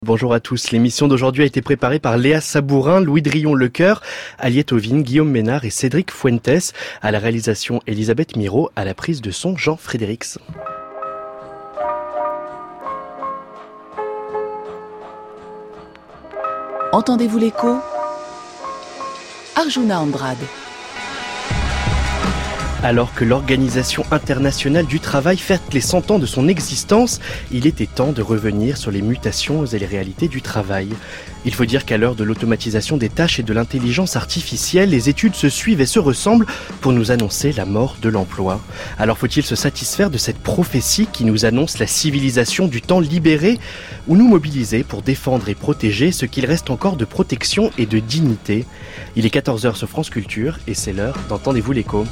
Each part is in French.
Bonjour à tous. L'émission d'aujourd'hui a été préparée par Léa Sabourin, Louis Drillon-Lecoeur, Aliette Ovine, Guillaume Ménard et Cédric Fuentes. À la réalisation, Elisabeth Miro. À la prise de son, Jean Frédérix. Entendez-vous l'écho ? Arjuna Andrade. Alors que l'Organisation internationale du travail fête les 100 ans de son existence, il était temps de revenir sur les mutations et les réalités du travail. Il faut dire qu'à l'heure de l'automatisation des tâches et de l'intelligence artificielle, les études se suivent et se ressemblent pour nous annoncer la mort de l'emploi. Alors faut-il se satisfaire de cette prophétie qui nous annonce la civilisation du temps libéré, ou nous mobiliser pour défendre et protéger ce qu'il reste encore de protection et de dignité ? Il est 14h sur France Culture et c'est l'heure d'Entendez-vous l'écho.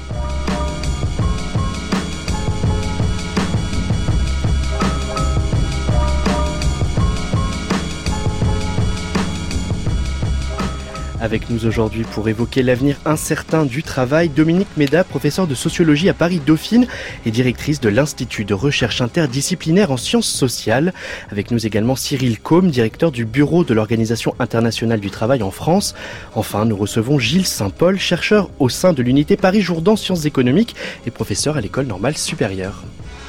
Avec nous aujourd'hui pour évoquer l'avenir incertain du travail, Dominique Méda, professeure de sociologie à Paris-Dauphine et directrice de l'Institut de recherche interdisciplinaire en sciences sociales. Avec nous également Cyril Côme, directeur du bureau de l'Organisation internationale du travail en France. Enfin, nous recevons Gilles Saint-Paul, chercheur au sein de l'unité Paris-Jourdan Sciences économiques et professeur à l'École normale supérieure.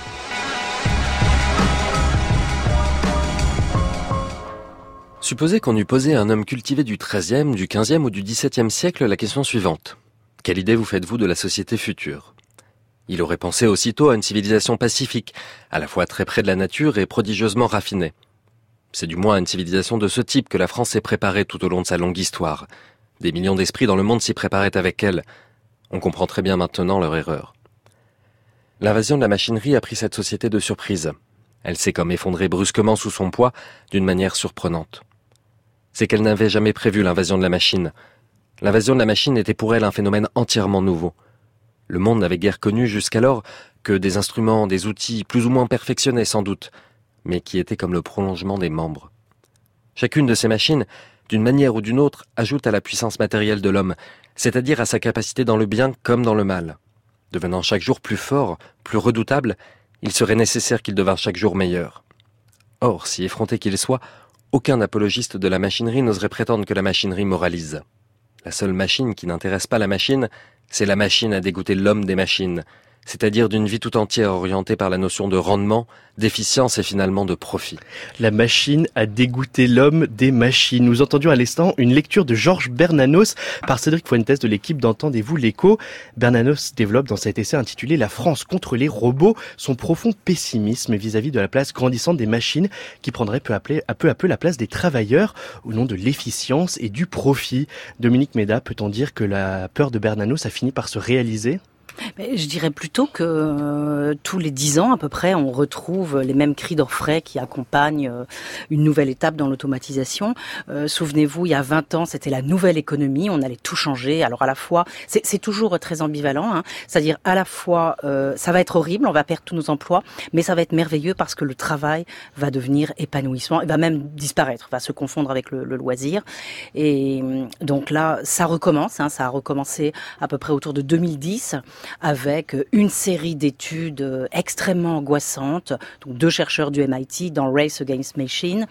Supposez qu'on eût posé à un homme cultivé du XIIIe, du XVe ou du XVIIe siècle la question suivante. Quelle idée vous faites-vous de la société future ? Il aurait pensé aussitôt à une civilisation pacifique, à la fois très près de la nature et prodigieusement raffinée. C'est du moins à une civilisation de ce type que la France s'est préparée tout au long de sa longue histoire. Des millions d'esprits dans le monde s'y préparaient avec elle. On comprend très bien maintenant leur erreur. L'invasion de la machinerie a pris cette société de surprise. Elle s'est comme effondrée brusquement sous son poids, d'une manière surprenante. C'est qu'elle n'avait jamais prévu l'invasion de la machine. L'invasion de la machine était pour elle un phénomène entièrement nouveau. Le monde n'avait guère connu jusqu'alors que des instruments, des outils plus ou moins perfectionnés sans doute, mais qui étaient comme le prolongement des membres. Chacune de ces machines, d'une manière ou d'une autre, ajoute à la puissance matérielle de l'homme, c'est-à-dire à sa capacité dans le bien comme dans le mal. Devenant chaque jour plus fort, plus redoutable, il serait nécessaire qu'il devînt chaque jour meilleur. Or, si effronté qu'il soit, aucun apologiste de la machinerie n'oserait prétendre que la machinerie moralise. La seule machine qui n'intéresse pas la machine, c'est la machine à dégoûter l'homme des machines, c'est-à-dire d'une vie tout entière orientée par la notion de rendement, d'efficience et finalement de profit. La machine a dégoûté l'homme des machines. Nous entendions à l'instant une lecture de Georges Bernanos par Cédric Fuentes de l'équipe d'Entendez-vous l'écho. Bernanos développe dans cet essai intitulé « La France contre les robots » son profond pessimisme vis-à-vis de la place grandissante des machines qui prendraient peu à peu la place des travailleurs au nom de l'efficience et du profit. Dominique Méda, peut-on dire que la peur de Bernanos a fini par se réaliser ? Je dirais plutôt que tous les 10 ans à peu près, on retrouve les mêmes cris d'orfraie qui accompagnent une nouvelle étape dans l'automatisation. Souvenez-vous, il y a 20 ans, c'était la nouvelle économie, on allait tout changer. Alors à la fois, c'est toujours très ambivalent, hein, c'est-à-dire à la fois, ça va être horrible, on va perdre tous nos emplois, mais ça va être merveilleux parce que le travail va devenir épanouissement, et va même disparaître, va se confondre avec le loisir. Et donc là, ça recommence, hein, ça a recommencé à peu près autour de 2010, avec une série d'études extrêmement angoissantes, donc 2 chercheurs du MIT dans Race Against Machine,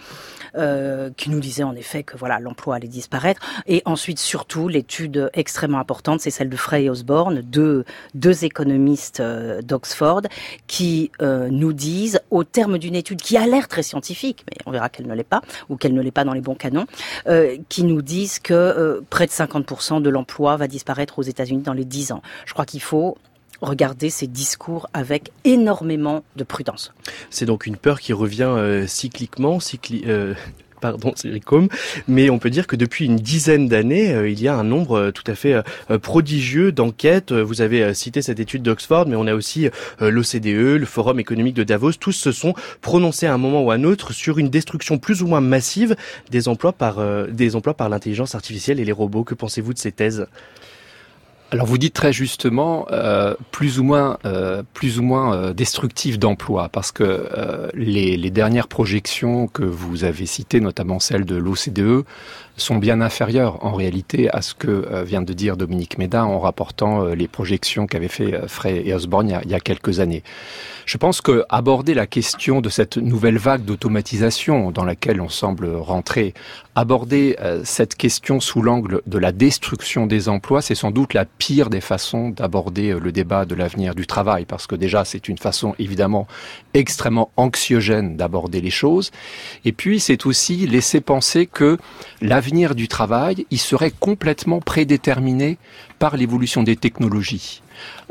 qui nous disaient en effet que voilà, l'emploi allait disparaître. Et ensuite, surtout, l'étude extrêmement importante, c'est celle de Frey et Osborne, deux économistes d'Oxford, qui nous disent, au terme d'une étude qui a l'air très scientifique, mais on verra qu'elle ne l'est pas, ou qu'elle ne l'est pas dans les bons canons, qui nous disent que près de 50% de l'emploi va disparaître aux États-Unis dans les 10 ans. Je crois qu'il faut regarder ces discours avec énormément de prudence. C'est donc une peur qui revient cycliquement, pardon, Cédric Côme, mais on peut dire que depuis une dizaine d'années, il y a un nombre tout à fait prodigieux d'enquêtes. Vous avez cité cette étude d'Oxford, mais on a aussi l'OCDE, le Forum économique de Davos. Tous se sont prononcés à un moment ou à un autre sur une destruction plus ou moins massive des emplois par l'intelligence artificielle et les robots. Que pensez-vous de ces thèses ? Alors vous dites très justement plus ou moins destructif d'emploi, parce que les dernières projections que vous avez citées, notamment celles de l'OCDE, sont bien inférieures en réalité à ce que vient de dire Dominique Méda en rapportant les projections qu'avaient fait Frey et Osborne il y a quelques années. Je pense que aborder la question de cette nouvelle vague d'automatisation dans laquelle on semble rentrer, aborder cette question sous l'angle de la destruction des emplois, c'est sans doute la pire des façons d'aborder le débat de l'avenir du travail, parce que déjà c'est une façon évidemment extrêmement anxiogène d'aborder les choses, et puis c'est aussi laisser penser que l'avenir du travail, il serait complètement prédéterminé par l'évolution des technologies.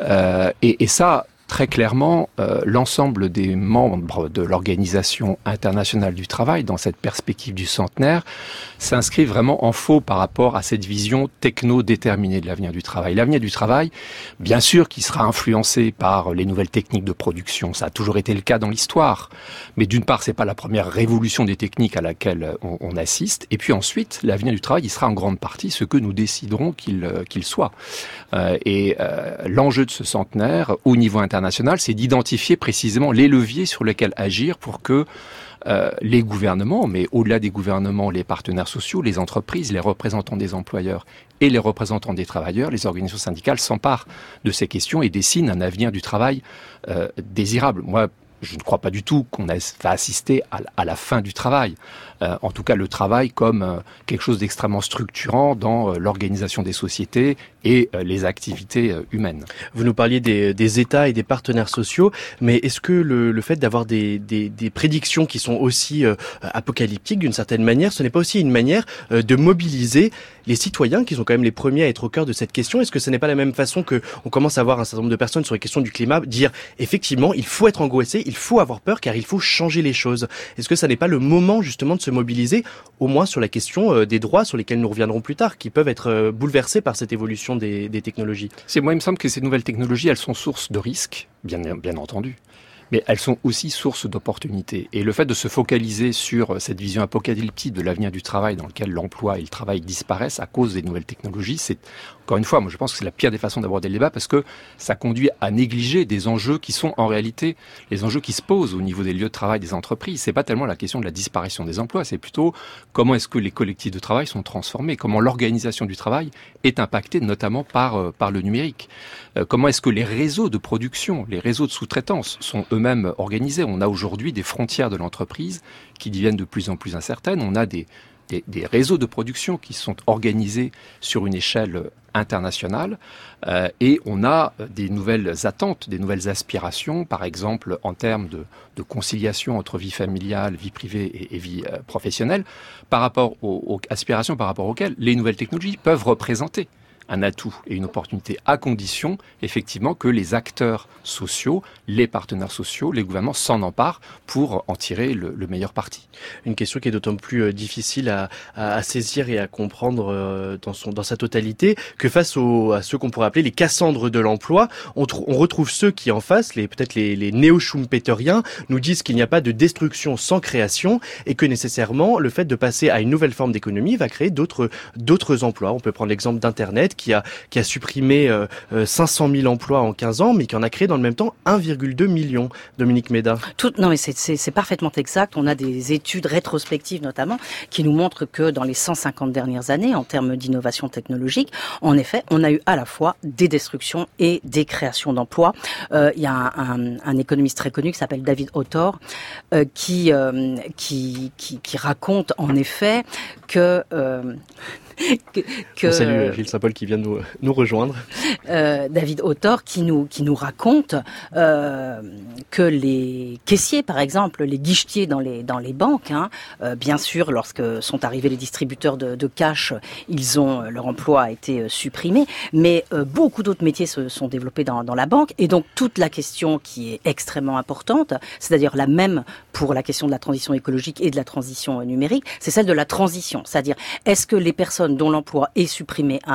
Et ça, très clairement, l'ensemble des membres de l'Organisation internationale du travail, dans cette perspective du centenaire, s'inscrivent vraiment en faux par rapport à cette vision techno-déterminée de l'avenir du travail. L'avenir du travail, bien sûr qui sera influencé par les nouvelles techniques de production, ça a toujours été le cas dans l'histoire, mais d'une part, c'est pas la première révolution des techniques à laquelle on assiste, et puis ensuite, l'avenir du travail, il sera en grande partie ce que nous déciderons qu'il soit. L'enjeu de ce centenaire, au niveau international, c'est d'identifier précisément les leviers sur lesquels agir pour que les gouvernements, mais au-delà des gouvernements, les partenaires sociaux, les entreprises, les représentants des employeurs et les représentants des travailleurs, les organisations syndicales s'emparent de ces questions et dessinent un avenir du travail désirable. Moi, je ne crois pas du tout qu'on va assister à la fin du travail. En tout cas, le travail comme quelque chose d'extrêmement structurant dans l'organisation des sociétés et les activités humaines. Vous nous parliez des États et des partenaires sociaux, mais est-ce que le fait d'avoir des prédictions qui sont aussi apocalyptiques d'une certaine manière, ce n'est pas aussi une manière de mobiliser les citoyens qui sont quand même les premiers à être au cœur de cette question? Est-ce que ce n'est pas la même façon que on commence à voir un certain nombre de personnes sur les questions du climat dire effectivement il faut être angoissé, il faut avoir peur car il faut changer les choses? Est-ce que ça n'est pas le moment justement de se mobiliser au moins sur la question des droits sur lesquels nous reviendrons plus tard, qui peuvent être bouleversés par cette évolution des technologies? Moi, il me semble que ces nouvelles technologies, elles sont source de risques, bien entendu. Mais elles sont aussi source d'opportunités. Et le fait de se focaliser sur cette vision apocalyptique de l'avenir du travail dans lequel l'emploi et le travail disparaissent à cause des nouvelles technologies, c'est, encore une fois, moi je pense que c'est la pire des façons d'aborder le débat parce que ça conduit à négliger des enjeux qui sont en réalité les enjeux qui se posent au niveau des lieux de travail des entreprises. C'est pas tellement la question de la disparition des emplois, c'est plutôt comment est-ce que les collectifs de travail sont transformés, comment l'organisation du travail est impactée notamment par le numérique. Comment est-ce que les réseaux de production, les réseaux de sous-traitance sont eux-mêmes organisés. On a aujourd'hui des frontières de l'entreprise qui deviennent de plus en plus incertaines. On a des réseaux de production qui sont organisés sur une échelle internationale et on a des nouvelles attentes, des nouvelles aspirations, par exemple en termes de conciliation entre vie familiale, vie privée et vie professionnelle, par rapport aux aspirations par rapport auxquelles les nouvelles technologies peuvent représenter un atout et une opportunité à condition, effectivement, que les acteurs sociaux, les partenaires sociaux, les gouvernements s'en emparent pour en tirer le meilleur parti. Une question qui est d'autant plus difficile à saisir et à comprendre dans sa totalité que face à ceux qu'on pourrait appeler les Cassandres de l'emploi, on retrouve ceux qui en face, peut-être les néo-schumpeteriens, nous disent qu'il n'y a pas de destruction sans création et que nécessairement le fait de passer à une nouvelle forme d'économie va créer d'autres emplois. On peut prendre l'exemple d'Internet qui a supprimé 500 000 emplois en 15 ans, mais qui en a créé dans le même temps 1,2 million. Dominique Méda. Non, mais c'est parfaitement exact. On a des études rétrospectives notamment qui nous montrent que dans les 150 dernières années, en termes d'innovation technologique, en effet, on a eu à la fois des destructions et des créations d'emplois. Il y a un économiste très connu qui s'appelle David Autor qui raconte en effet que Salut Gilles Saint-Paul qui vient de nous rejoindre. David Autor qui nous raconte que les caissiers, par exemple, les guichetiers dans les banques, bien sûr, lorsque sont arrivés les distributeurs de cash, leur emploi a été supprimé, mais beaucoup d'autres métiers se sont développés dans la banque, et donc toute la question qui est extrêmement importante, c'est-à-dire la même pour la question de la transition écologique et de la transition numérique, c'est celle de la transition, c'est-à-dire est-ce que les personnes dont l'emploi est supprimé à un moment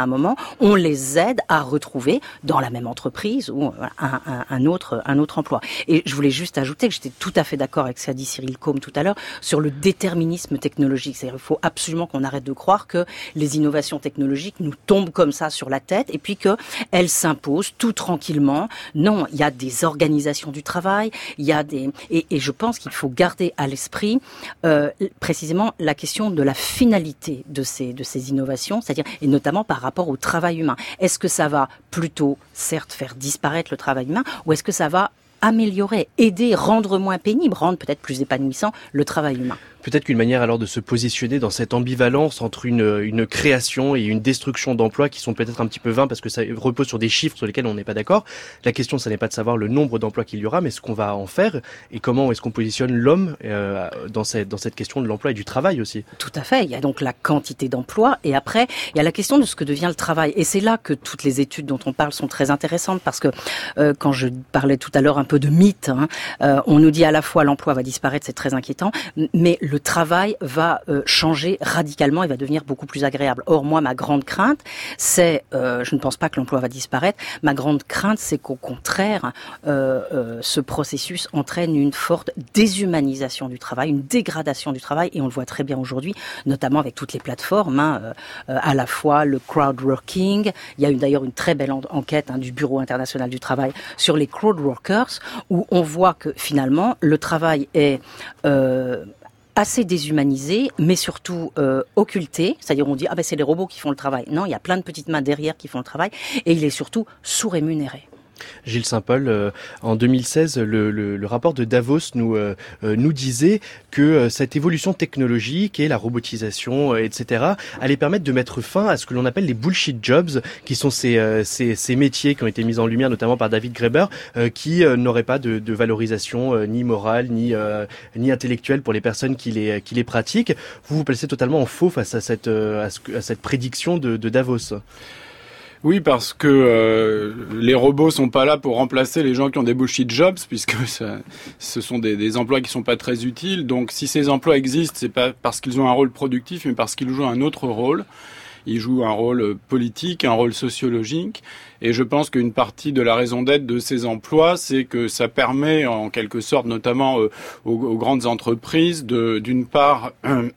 On les aide à retrouver dans la même entreprise ou un autre emploi. Et je voulais juste ajouter que j'étais tout à fait d'accord avec ce qu'a dit Cyril Côme tout à l'heure sur le déterminisme technologique. C'est-à-dire qu'il faut absolument qu'on arrête de croire que les innovations technologiques nous tombent comme ça sur la tête et puis qu'elles s'imposent tout tranquillement. Non, il y a des organisations du travail, il y a et je pense qu'il faut garder à l'esprit précisément la question de la finalité de ces innovations, c'est-à-dire et notamment par rapport au travail humain. Est-ce que ça va plutôt, certes, faire disparaître le travail humain, ou est-ce que ça va améliorer, aider, rendre moins pénible, rendre peut-être plus épanouissant le travail humain? Peut-être qu'une manière alors de se positionner dans cette ambivalence entre une création et une destruction d'emplois qui sont peut-être un petit peu vains parce que ça repose sur des chiffres sur lesquels on n'est pas d'accord. La question, ça n'est pas de savoir le nombre d'emplois qu'il y aura, mais ce qu'on va en faire et comment est-ce qu'on positionne l'homme dans cette question de l'emploi et du travail aussi. Tout à fait. Il y a donc la quantité d'emplois et après, il y a la question de ce que devient le travail. Et c'est là que toutes les études dont on parle sont très intéressantes parce que quand je parlais tout à l'heure un peu de mythe, on nous dit à la fois l'emploi va disparaître, c'est très inquiétant, mais le travail va changer radicalement et va devenir beaucoup plus agréable. Or, moi, ma grande crainte, c'est, je ne pense pas que l'emploi va disparaître, ma grande crainte, c'est qu'au contraire, ce processus entraîne une forte déshumanisation du travail, une dégradation du travail, et on le voit très bien aujourd'hui, notamment avec toutes les plateformes, à la fois le crowdworking, il y a eu d'ailleurs une très belle enquête du Bureau international du travail sur les crowdworkers, où on voit que finalement, le travail est assez déshumanisé, mais surtout occulté. C'est-à-dire on dit c'est les robots qui font le travail. Non, il y a plein de petites mains derrière qui font le travail, et il est surtout sous-rémunéré. Gilles Saint-Paul, en 2016, le rapport de Davos nous disait que cette évolution technologique et la robotisation, etc., allait permettre de mettre fin à ce que l'on appelle les bullshit jobs, qui sont ces métiers qui ont été mis en lumière notamment par David Graeber, qui n'auraient pas de valorisation ni morale ni intellectuelle pour les personnes qui les pratiquent. Vous placez totalement en faux face à cette prédiction de Davos. Oui, parce que les robots sont pas là pour remplacer les gens qui ont des bullshit jobs, puisque ce sont des emplois qui sont pas très utiles. Donc, si ces emplois existent, c'est pas parce qu'ils ont un rôle productif, mais parce qu'ils jouent un autre rôle. Ils jouent un rôle politique, un rôle sociologique. Et je pense qu'une partie de la raison d'être de ces emplois, c'est que ça permet, en quelque sorte, notamment aux grandes entreprises, d'une part,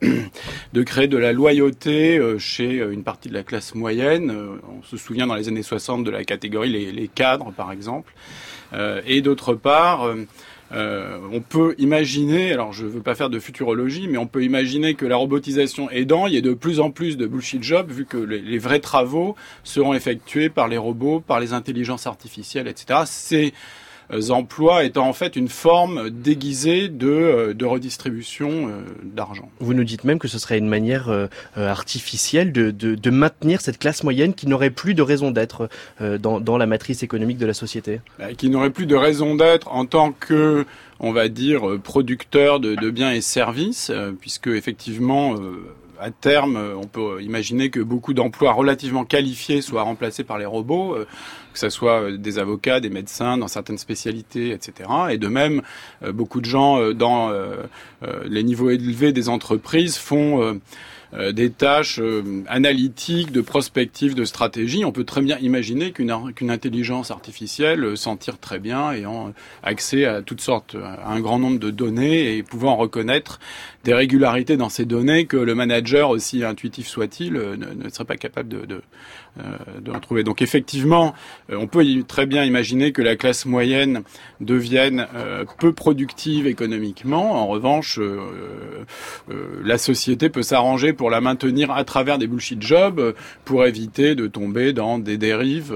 de créer de la loyauté chez une partie de la classe moyenne. On se souvient dans les années 60 de la catégorie les cadres, par exemple. Et d'autre part, on peut imaginer, alors je veux pas faire de futurologie, mais on peut imaginer que la robotisation aidant, il y ait de plus en plus de bullshit jobs, vu que les vrais travaux seront effectués par les robots, par les intelligences artificielles, etc. Ces emplois étant en fait une forme déguisée de redistribution d'argent. Vous nous dites même que ce serait une manière artificielle de maintenir cette classe moyenne qui n'aurait plus de raison d'être dans la matrice économique de la société. Qui n'aurait plus de raison d'être en tant que, on va dire, producteur de biens et services, puisque effectivement à terme, on peut imaginer que beaucoup d'emplois relativement qualifiés soient remplacés par les robots, que ce soit des avocats, des médecins dans certaines spécialités, etc. Et de même, beaucoup de gens dans les niveaux élevés des entreprises font des tâches analytiques, de prospective, de stratégie. On peut très bien imaginer qu'une intelligence artificielle s'en tire très bien, ayant accès à toutes sortes, à un grand nombre de données et pouvant reconnaître des régularités dans ces données que le manager, aussi intuitif soit-il, ne serait pas capable de retrouver. Donc effectivement, on peut très bien imaginer que la classe moyenne devienne peu productive économiquement. En revanche, la société peut s'arranger pour la maintenir à travers des bullshit jobs pour éviter de tomber dans des dérives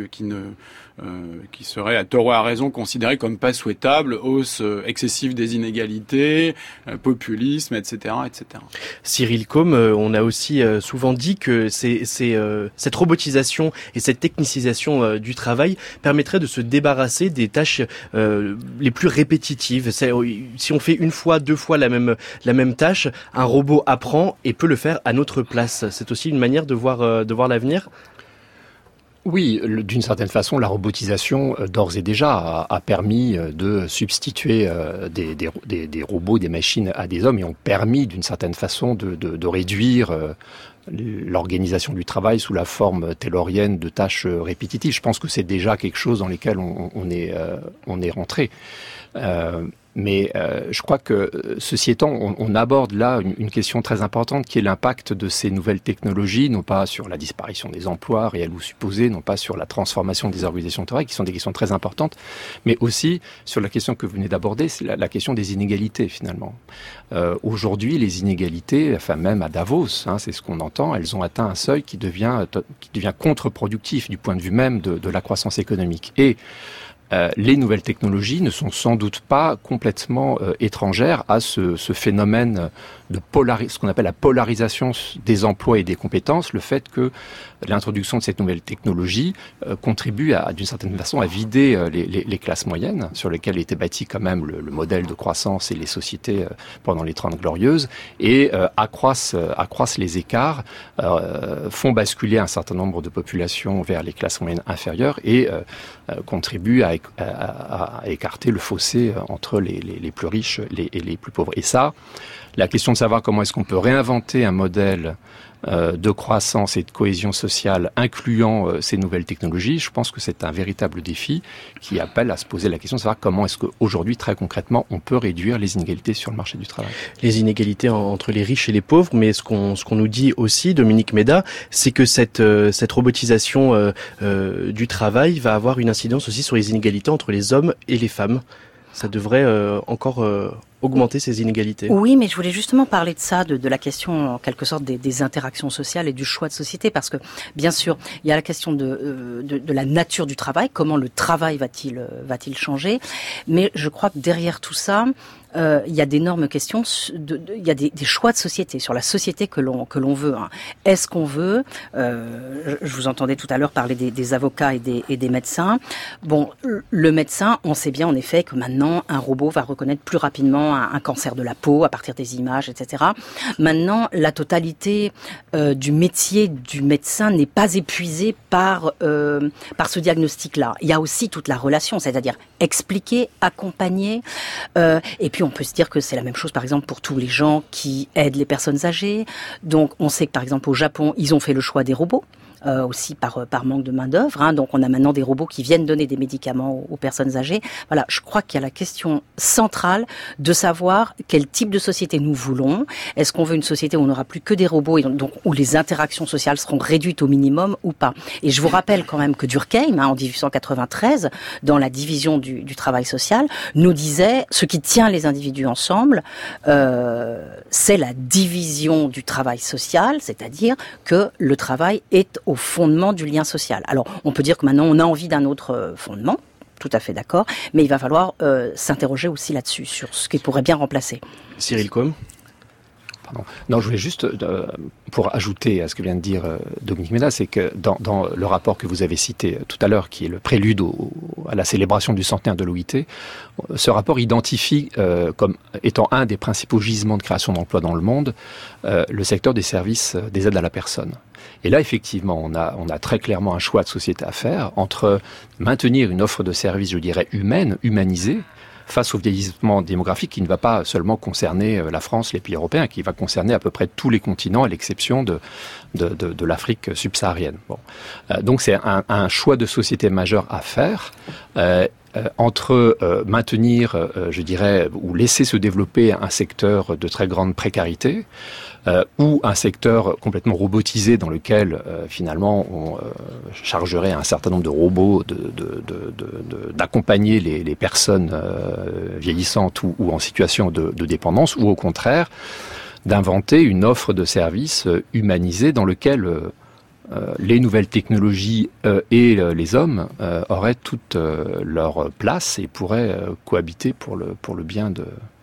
qui seraient à tort ou à raison considérées comme pas souhaitables, hausse excessive des inégalités, populisme, etc., etc. Cyril Côme, on a aussi souvent dit que cette robotisation et cette technicisation du travail permettrait de se débarrasser des tâches les plus répétitives. Si on fait une fois, deux fois la même tâche, un robot apprend et peut le faire à notre place. C'est aussi une manière de voir l'avenir. Oui, d'une certaine façon, la robotisation, d'ores et déjà, a permis de substituer des robots, des machines à des hommes et ont permis, d'une certaine façon, de réduire l'organisation du travail sous la forme taylorienne de tâches répétitives. Je pense que c'est déjà quelque chose dans lesquels on est rentré. Mais je crois que, ceci étant, on aborde là une question très importante qui est l'impact de ces nouvelles technologies, non pas sur la disparition des emplois réels ou supposés, non pas sur la transformation des organisations de travail, qui sont des questions très importantes, mais aussi sur la question que vous venez d'aborder, c'est la question des inégalités finalement. Aujourd'hui, les inégalités, enfin même à Davos, c'est ce qu'on entend, elles ont atteint un seuil qui devient contre-productif du point de vue même de la croissance économique. Et les nouvelles technologies ne sont sans doute pas complètement étrangères à ce phénomène de ce qu'on appelle la polarisation des emplois et des compétences, le fait que l'introduction de cette nouvelle technologie contribue d'une certaine façon à vider les classes moyennes, sur lesquelles était bâti quand même le modèle de croissance et les sociétés pendant les 30 glorieuses, et accroissent les écarts, font basculer un certain nombre de populations vers les classes moyennes inférieures et contribuent à écarter le fossé entre les plus riches et les plus pauvres. Et ça, la question de savoir comment est-ce qu'on peut réinventer un modèle de croissance et de cohésion sociale incluant ces nouvelles technologies, je pense que c'est un véritable défi qui appelle à se poser la question de savoir comment est-ce qu'aujourd'hui, très concrètement, on peut réduire les inégalités sur le marché du travail. Les inégalités entre les riches et les pauvres, mais ce qu'on nous dit aussi, Dominique Méda, c'est que cette robotisation du travail va avoir une incidence aussi sur les inégalités entre les hommes et les femmes. Ça devrait encore augmenter ces inégalités. Oui, mais je voulais justement parler de ça, de la question en quelque sorte des interactions sociales et du choix de société, parce que bien sûr, il y a la question de la nature du travail, comment le travail va-t-il changer, mais je crois que derrière tout ça, il y a d'énormes questions, il y a des choix de société, sur la société que l'on veut. Est-ce qu'on veut, je vous entendais tout à l'heure parler des avocats et des médecins. Bon, le médecin, on sait bien en effet que maintenant, un robot va reconnaître plus rapidement un cancer de la peau à partir des images, etc. Maintenant, la totalité du métier du médecin n'est pas épuisée par ce diagnostic-là. Il y a aussi toute la relation, c'est-à-dire expliquer, accompagner, et puis on peut se dire que c'est la même chose, par exemple, pour tous les gens qui aident les personnes âgées. Donc, on sait que, par exemple, au Japon, ils ont fait le choix des robots. Aussi par manque de main-d'œuvre. Donc, on a maintenant des robots qui viennent donner des médicaments aux personnes âgées. Voilà, je crois qu'il y a la question centrale de savoir quel type de société nous voulons. Est-ce qu'on veut une société où on n'aura plus que des robots et donc où les interactions sociales seront réduites au minimum ou pas? Et je vous rappelle quand même que Durkheim, en 1893, dans la division du travail social, nous disait ce qui tient les individus ensemble, c'est la division du travail social, c'est-à-dire que le travail est au fondement du lien social. Alors, on peut dire que maintenant, on a envie d'un autre fondement, tout à fait d'accord, mais il va falloir s'interroger aussi là-dessus, sur ce qui pourrait bien remplacer. Cyril Combes. Pardon. Non, je voulais juste, pour ajouter à ce que vient de dire Dominique Méda, c'est que dans le rapport que vous avez cité tout à l'heure, qui est le prélude à la célébration du centenaire de l'OIT, ce rapport identifie comme étant un des principaux gisements de création d'emplois dans le monde, le secteur des services, des aides à la personne. Et là, effectivement, on a très clairement un choix de société à faire entre maintenir une offre de services, je dirais, humanisée, face au vieillissement démographique qui ne va pas seulement concerner la France, les pays européens, qui va concerner à peu près tous les continents, à l'exception de l'Afrique subsaharienne. Bon. Donc c'est un choix de société majeur à faire. Entre maintenir, je dirais, ou laisser se développer un secteur de très grande précarité, ou un secteur complètement robotisé dans lequel finalement on chargerait un certain nombre de robots d'accompagner les personnes vieillissantes ou en situation de dépendance, ou au contraire d'inventer une offre de services humanisée dans lequel les nouvelles technologies et les hommes auraient toute leur place et pourraient cohabiter pour le bien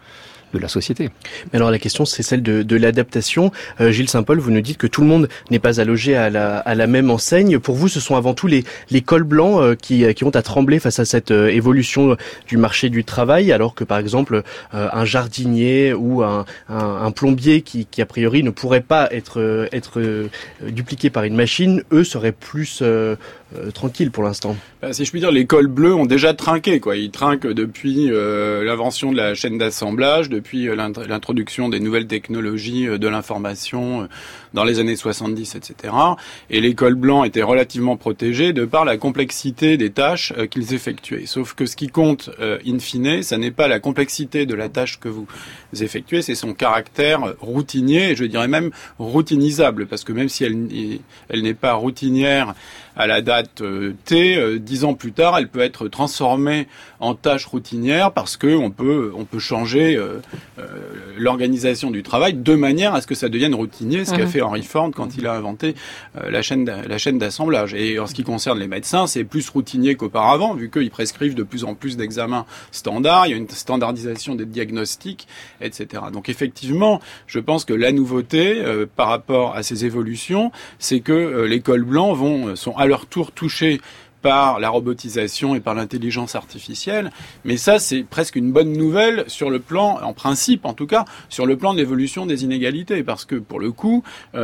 la société. Mais alors la question, c'est celle de l'adaptation. Gilles Saint-Paul, vous nous dites que tout le monde n'est pas allogé à la même enseigne. Pour vous, ce sont avant tout les cols blancs qui ont à trembler face à cette évolution du marché du travail, alors que par exemple un jardinier ou un plombier qui a priori ne pourrait pas être dupliqué par une machine, eux seraient plus tranquilles pour l'instant. Si je puis dire, les cols bleus ont déjà trinqué, quoi. Ils trinquent depuis l'invention de la chaîne d'assemblage, depuis l'introduction des nouvelles technologies de l'information dans les années 70, etc. Et les cols blancs étaient relativement protégés de par la complexité des tâches qu'ils effectuaient. Sauf que ce qui compte, in fine, ça n'est pas la complexité de la tâche que vous effectuez, c'est son caractère routinier, et je dirais même routinisable, parce que même si elle n'est pas routinière à la date T, 10 ans plus tard, elle peut être transformée en tâche routinière parce que on peut changer l'organisation du travail de manière à ce que ça devienne routinier, ce qu'a fait Henry Ford quand il a inventé la chaîne d'assemblage. Et en ce qui concerne les médecins, c'est plus routinier qu'auparavant, vu qu'ils prescrivent de plus en plus d'examens standards, il y a une standardisation des diagnostics, etc. Donc effectivement, je pense que la nouveauté par rapport à ces évolutions, c'est que les cols blancs sont à leur tour touchés par la robotisation et par l'intelligence artificielle, mais ça c'est presque une bonne nouvelle sur le plan, en principe en tout cas, sur le plan de l'évolution des inégalités, parce que pour le coup,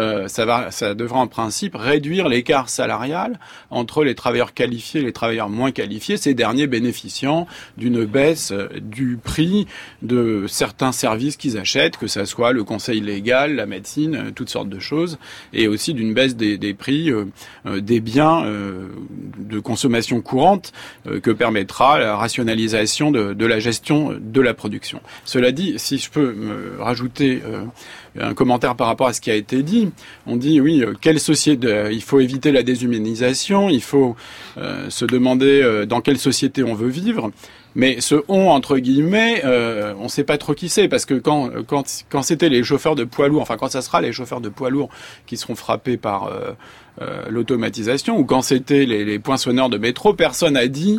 ça devra en principe réduire l'écart salarial entre les travailleurs qualifiés et les travailleurs moins qualifiés, ces derniers bénéficiant d'une baisse du prix de certains services qu'ils achètent, que ça soit le conseil légal, la médecine, toutes sortes de choses, et aussi d'une baisse des prix des biens de consommation courante que permettra la rationalisation de la gestion de la production. Cela dit, si je peux me rajouter un commentaire par rapport à ce qui a été dit, on dit oui, quelle société, il faut éviter la déshumanisation, il faut se demander dans quelle société on veut vivre. Mais ce on entre guillemets, on ne sait pas trop qui c'est, parce que quand c'était les chauffeurs de poids lourds, enfin quand ça sera les chauffeurs de poids lourds qui seront frappés par l'automatisation, ou quand c'était les poinçonneurs de métro, personne n'a dit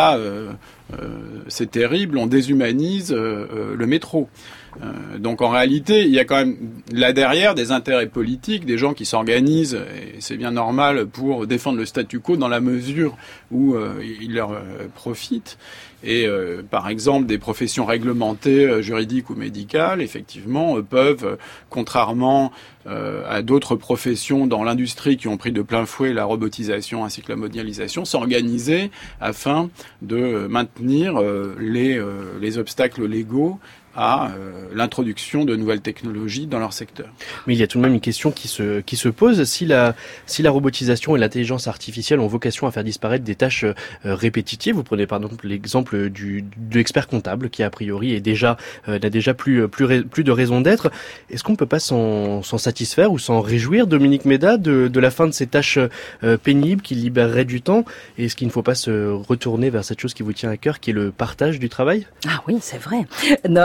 c'est terrible, on déshumanise le métro. Donc en réalité, il y a quand même là derrière des intérêts politiques, des gens qui s'organisent, et c'est bien normal, pour défendre le statu quo dans la mesure où il leur profite. Et par exemple, des professions réglementées, juridiques ou médicales, effectivement, peuvent, contrairement à d'autres professions dans l'industrie qui ont pris de plein fouet la robotisation ainsi que la mondialisation, s'organiser afin de maintenir les obstacles légaux à l'introduction de nouvelles technologies dans leur secteur. Mais il y a tout de même une question qui se pose. Si la robotisation et l'intelligence artificielle ont vocation à faire disparaître des tâches répétitives, vous prenez par exemple l'exemple de l'expert comptable qui a priori n'a déjà plus de raison d'être. Est-ce qu'on ne peut pas s'en satisfaire ou s'en réjouir, Dominique Méda, de la fin de ces tâches pénibles qui libéreraient du temps? Et est-ce qu'il ne faut pas se retourner vers cette chose qui vous tient à cœur, qui est le partage du travail? Ah oui, c'est vrai. Non,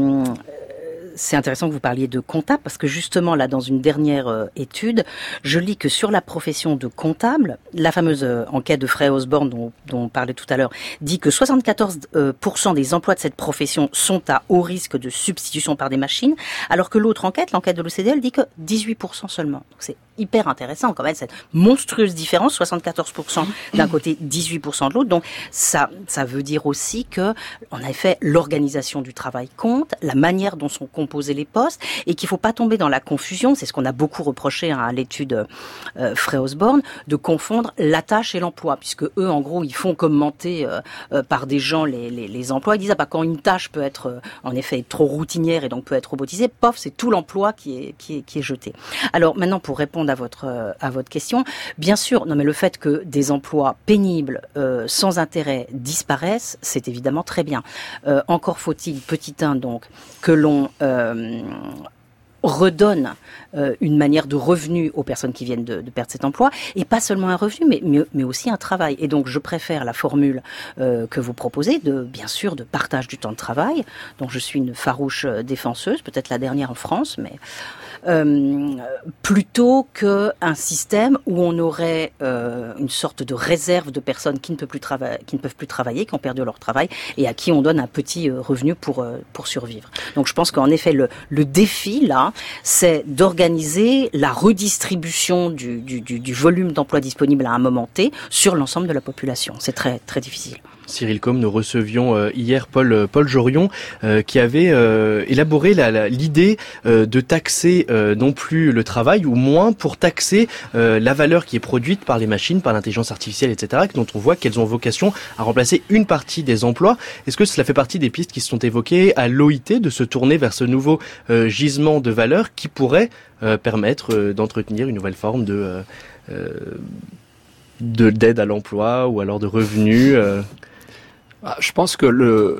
c'est intéressant que vous parliez de comptable, parce que justement, là, dans une dernière étude, je lis que sur la profession de comptable, la fameuse enquête de Frey Osborne dont on parlait tout à l'heure, dit que 74% des emplois de cette profession sont à haut risque de substitution par des machines, alors que l'autre enquête, l'enquête de l'OCDE, elle dit que 18% seulement. Donc c'est hyper intéressant quand même, cette monstrueuse différence, 74% d'un côté, 18% de l'autre. Donc ça veut dire aussi que, en effet, l'organisation du travail compte, la manière dont sont composer les postes, et qu'il ne faut pas tomber dans la confusion, c'est ce qu'on a beaucoup reproché à l'étude Frey Osborne, de confondre la tâche et l'emploi, puisque eux, en gros, ils font commenter par des gens les emplois, ils disent quand une tâche peut être en effet trop routinière et donc peut être robotisée, c'est tout l'emploi qui est jeté. Alors maintenant, pour répondre à votre question, bien sûr, non mais le fait que des emplois pénibles, sans intérêt disparaissent, c'est évidemment très bien. Encore faut-il, petit 1 donc, que l'on redonne une manière de revenu aux personnes qui viennent de perdre cet emploi, et pas seulement un revenu, mais aussi un travail. Et donc je préfère la formule que vous proposez, bien sûr, de partage du temps de travail, dont je suis une farouche défenseuse, peut-être la dernière en France, mais plutôt qu'un système où on aurait une sorte de réserve de personnes qui ne peuvent plus travailler, qui ont perdu leur travail et à qui on donne un petit revenu pour survivre. Donc je pense qu'en effet le défi là, c'est d'organiser la redistribution du volume d'emplois disponibles à un moment T sur l'ensemble de la population. C'est très très difficile. Cyril Combe, nous recevions hier Paul Jorion qui avait élaboré l'idée de taxer non plus le travail ou moins pour taxer la valeur qui est produite par les machines, par l'intelligence artificielle, etc., dont on voit qu'elles ont vocation à remplacer une partie des emplois. Est-ce que cela fait partie des pistes qui se sont évoquées à l'OIT de se tourner vers ce nouveau gisement de valeur qui pourrait permettre d'entretenir une nouvelle forme d'aide à l'emploi ou alors de revenus Je pense que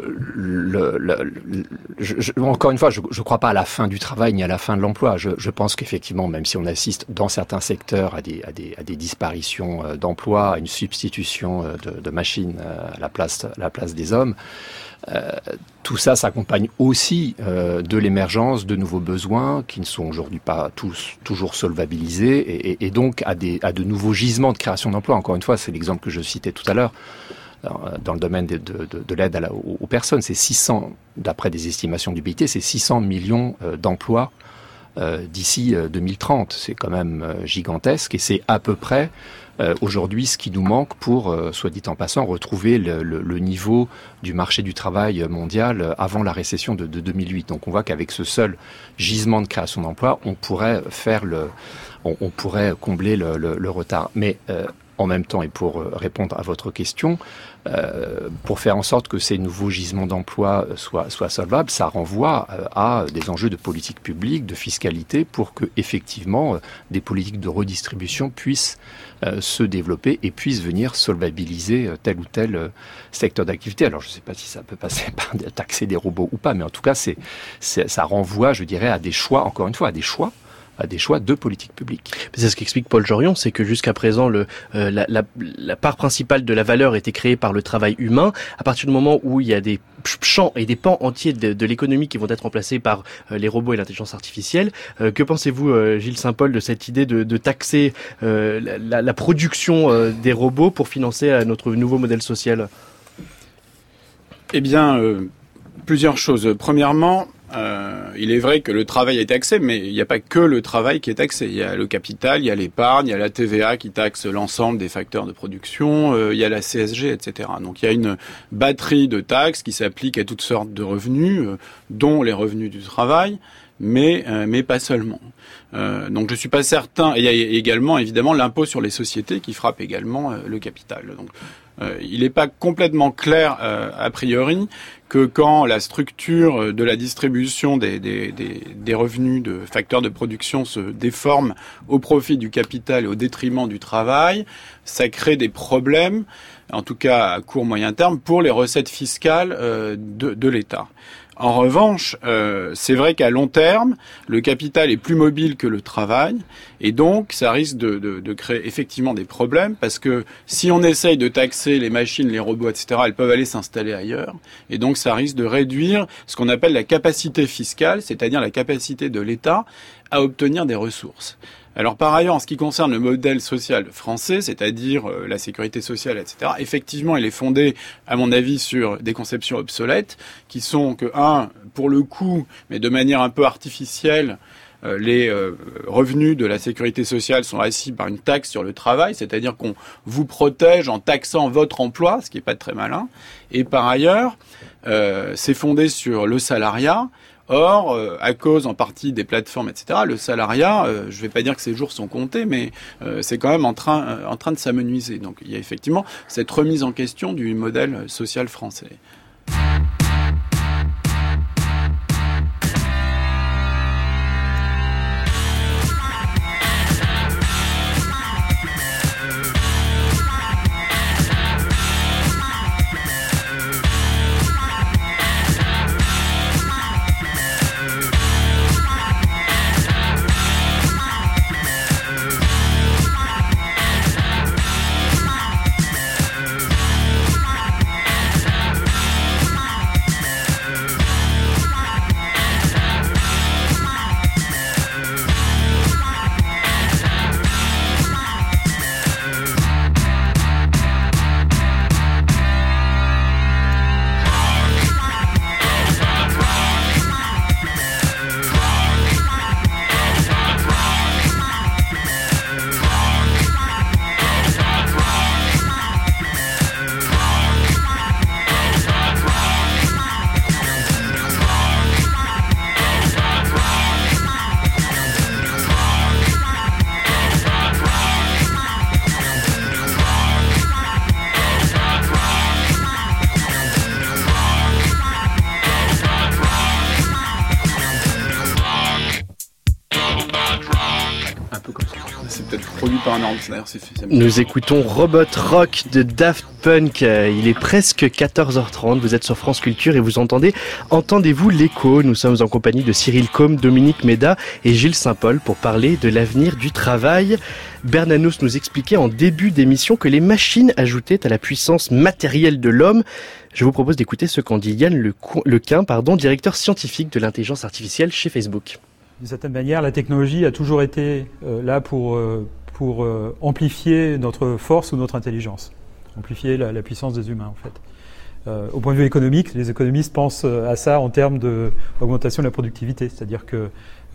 encore une fois, je ne crois pas à la fin du travail ni à la fin de l'emploi. Je pense qu'effectivement, même si on assiste dans certains secteurs à des disparitions d'emplois, à une substitution de machines à la place des hommes, tout ça s'accompagne aussi de l'émergence de nouveaux besoins qui ne sont aujourd'hui pas tous toujours solvabilisés et donc à de nouveaux gisements de création d'emplois. Encore une fois, c'est l'exemple que je citais tout à l'heure. Dans le domaine de l'aide aux personnes, c'est 600, d'après des estimations du BIT, c'est 600 millions d'emplois d'ici 2030. C'est quand même gigantesque et c'est à peu près aujourd'hui ce qui nous manque pour, soit dit en passant, retrouver le niveau du marché du travail mondial avant la récession de 2008. Donc on voit qu'avec ce seul gisement de création d'emplois, on pourrait combler le retard. Mais en même temps, et pour répondre à votre question, pour faire en sorte que ces nouveaux gisements d'emploi soient solvables, ça renvoie à des enjeux de politique publique, de fiscalité, pour que effectivement des politiques de redistribution puissent se développer et puissent venir solvabiliser tel ou tel secteur d'activité. Alors je ne sais pas si ça peut passer par taxer des robots ou pas, mais en tout cas ça renvoie, je dirais, à des choix, encore une fois, à des choix de politique publique. C'est ce qu'explique Paul Jorion, c'est que jusqu'à présent, la part principale de la valeur était créée par le travail humain. À partir du moment où il y a des champs et des pans entiers de l'économie qui vont être remplacés par les robots et l'intelligence artificielle, que pensez-vous, Gilles Saint-Paul, de cette idée de taxer la production des robots pour financer notre nouveau modèle social ? Eh bien, plusieurs choses. Premièrement, il est vrai que le travail est taxé, mais il n'y a pas que le travail qui est taxé. Il y a le capital, il y a l'épargne, il y a la TVA qui taxe l'ensemble des facteurs de production, il y a la CSG, etc. Donc il y a une batterie de taxes qui s'appliquent à toutes sortes de revenus, dont les revenus du travail, mais pas seulement. Donc je suis pas certain. Et il y a également évidemment l'impôt sur les sociétés qui frappe également le capital. Donc il n'est pas complètement clair a priori que quand la structure de la distribution des revenus de facteurs de production se déforme au profit du capital et au détriment du travail, ça crée des problèmes, en tout cas à court moyen terme, pour les recettes fiscales de l'État. En revanche, c'est vrai qu'à long terme, le capital est plus mobile que le travail, et donc ça risque de créer effectivement des problèmes, parce que si on essaye de taxer les machines, les robots, etc., elles peuvent aller s'installer ailleurs, et donc ça risque de réduire ce qu'on appelle la capacité fiscale, c'est-à-dire la capacité de l'État à obtenir des ressources. Alors par ailleurs, en ce qui concerne le modèle social français, c'est-à-dire la sécurité sociale, etc., effectivement, il est fondé, à mon avis, sur des conceptions obsolètes, qui sont que, pour le coup, mais de manière un peu artificielle, les revenus de la sécurité sociale sont assis par une taxe sur le travail, c'est-à-dire qu'on vous protège en taxant votre emploi, ce qui n'est pas très malin, et par ailleurs, c'est fondé sur le salariat. Or, à cause en partie des plateformes, etc., le salariat, je ne vais pas dire que ses jours sont comptés, mais c'est quand même en train de s'amenuiser. Donc il y a effectivement cette remise en question du modèle social français. peu comme ça. C'est peut-être produit par un ordinateur. Nous écoutons Robot Rock de Daft Punk. Il est presque 14h30. Vous êtes sur France Culture et vous entendez-vous l'écho. Nous sommes en compagnie de Cyril Combe, Dominique Méda et Gilles Saint-Paul pour parler de l'avenir du travail. Bernanos nous expliquait en début d'émission que les machines ajoutaient à la puissance matérielle de l'homme. Je vous propose d'écouter ce qu'en dit Yann Lequin, directeur scientifique de l'intelligence artificielle chez Facebook. D'une certaine manière, la technologie a toujours été là pour amplifier notre force ou notre intelligence, amplifier la puissance des humains en fait. Au point de vue économique, les économistes pensent à ça en termes d'augmentation de la productivité, c'est-à-dire que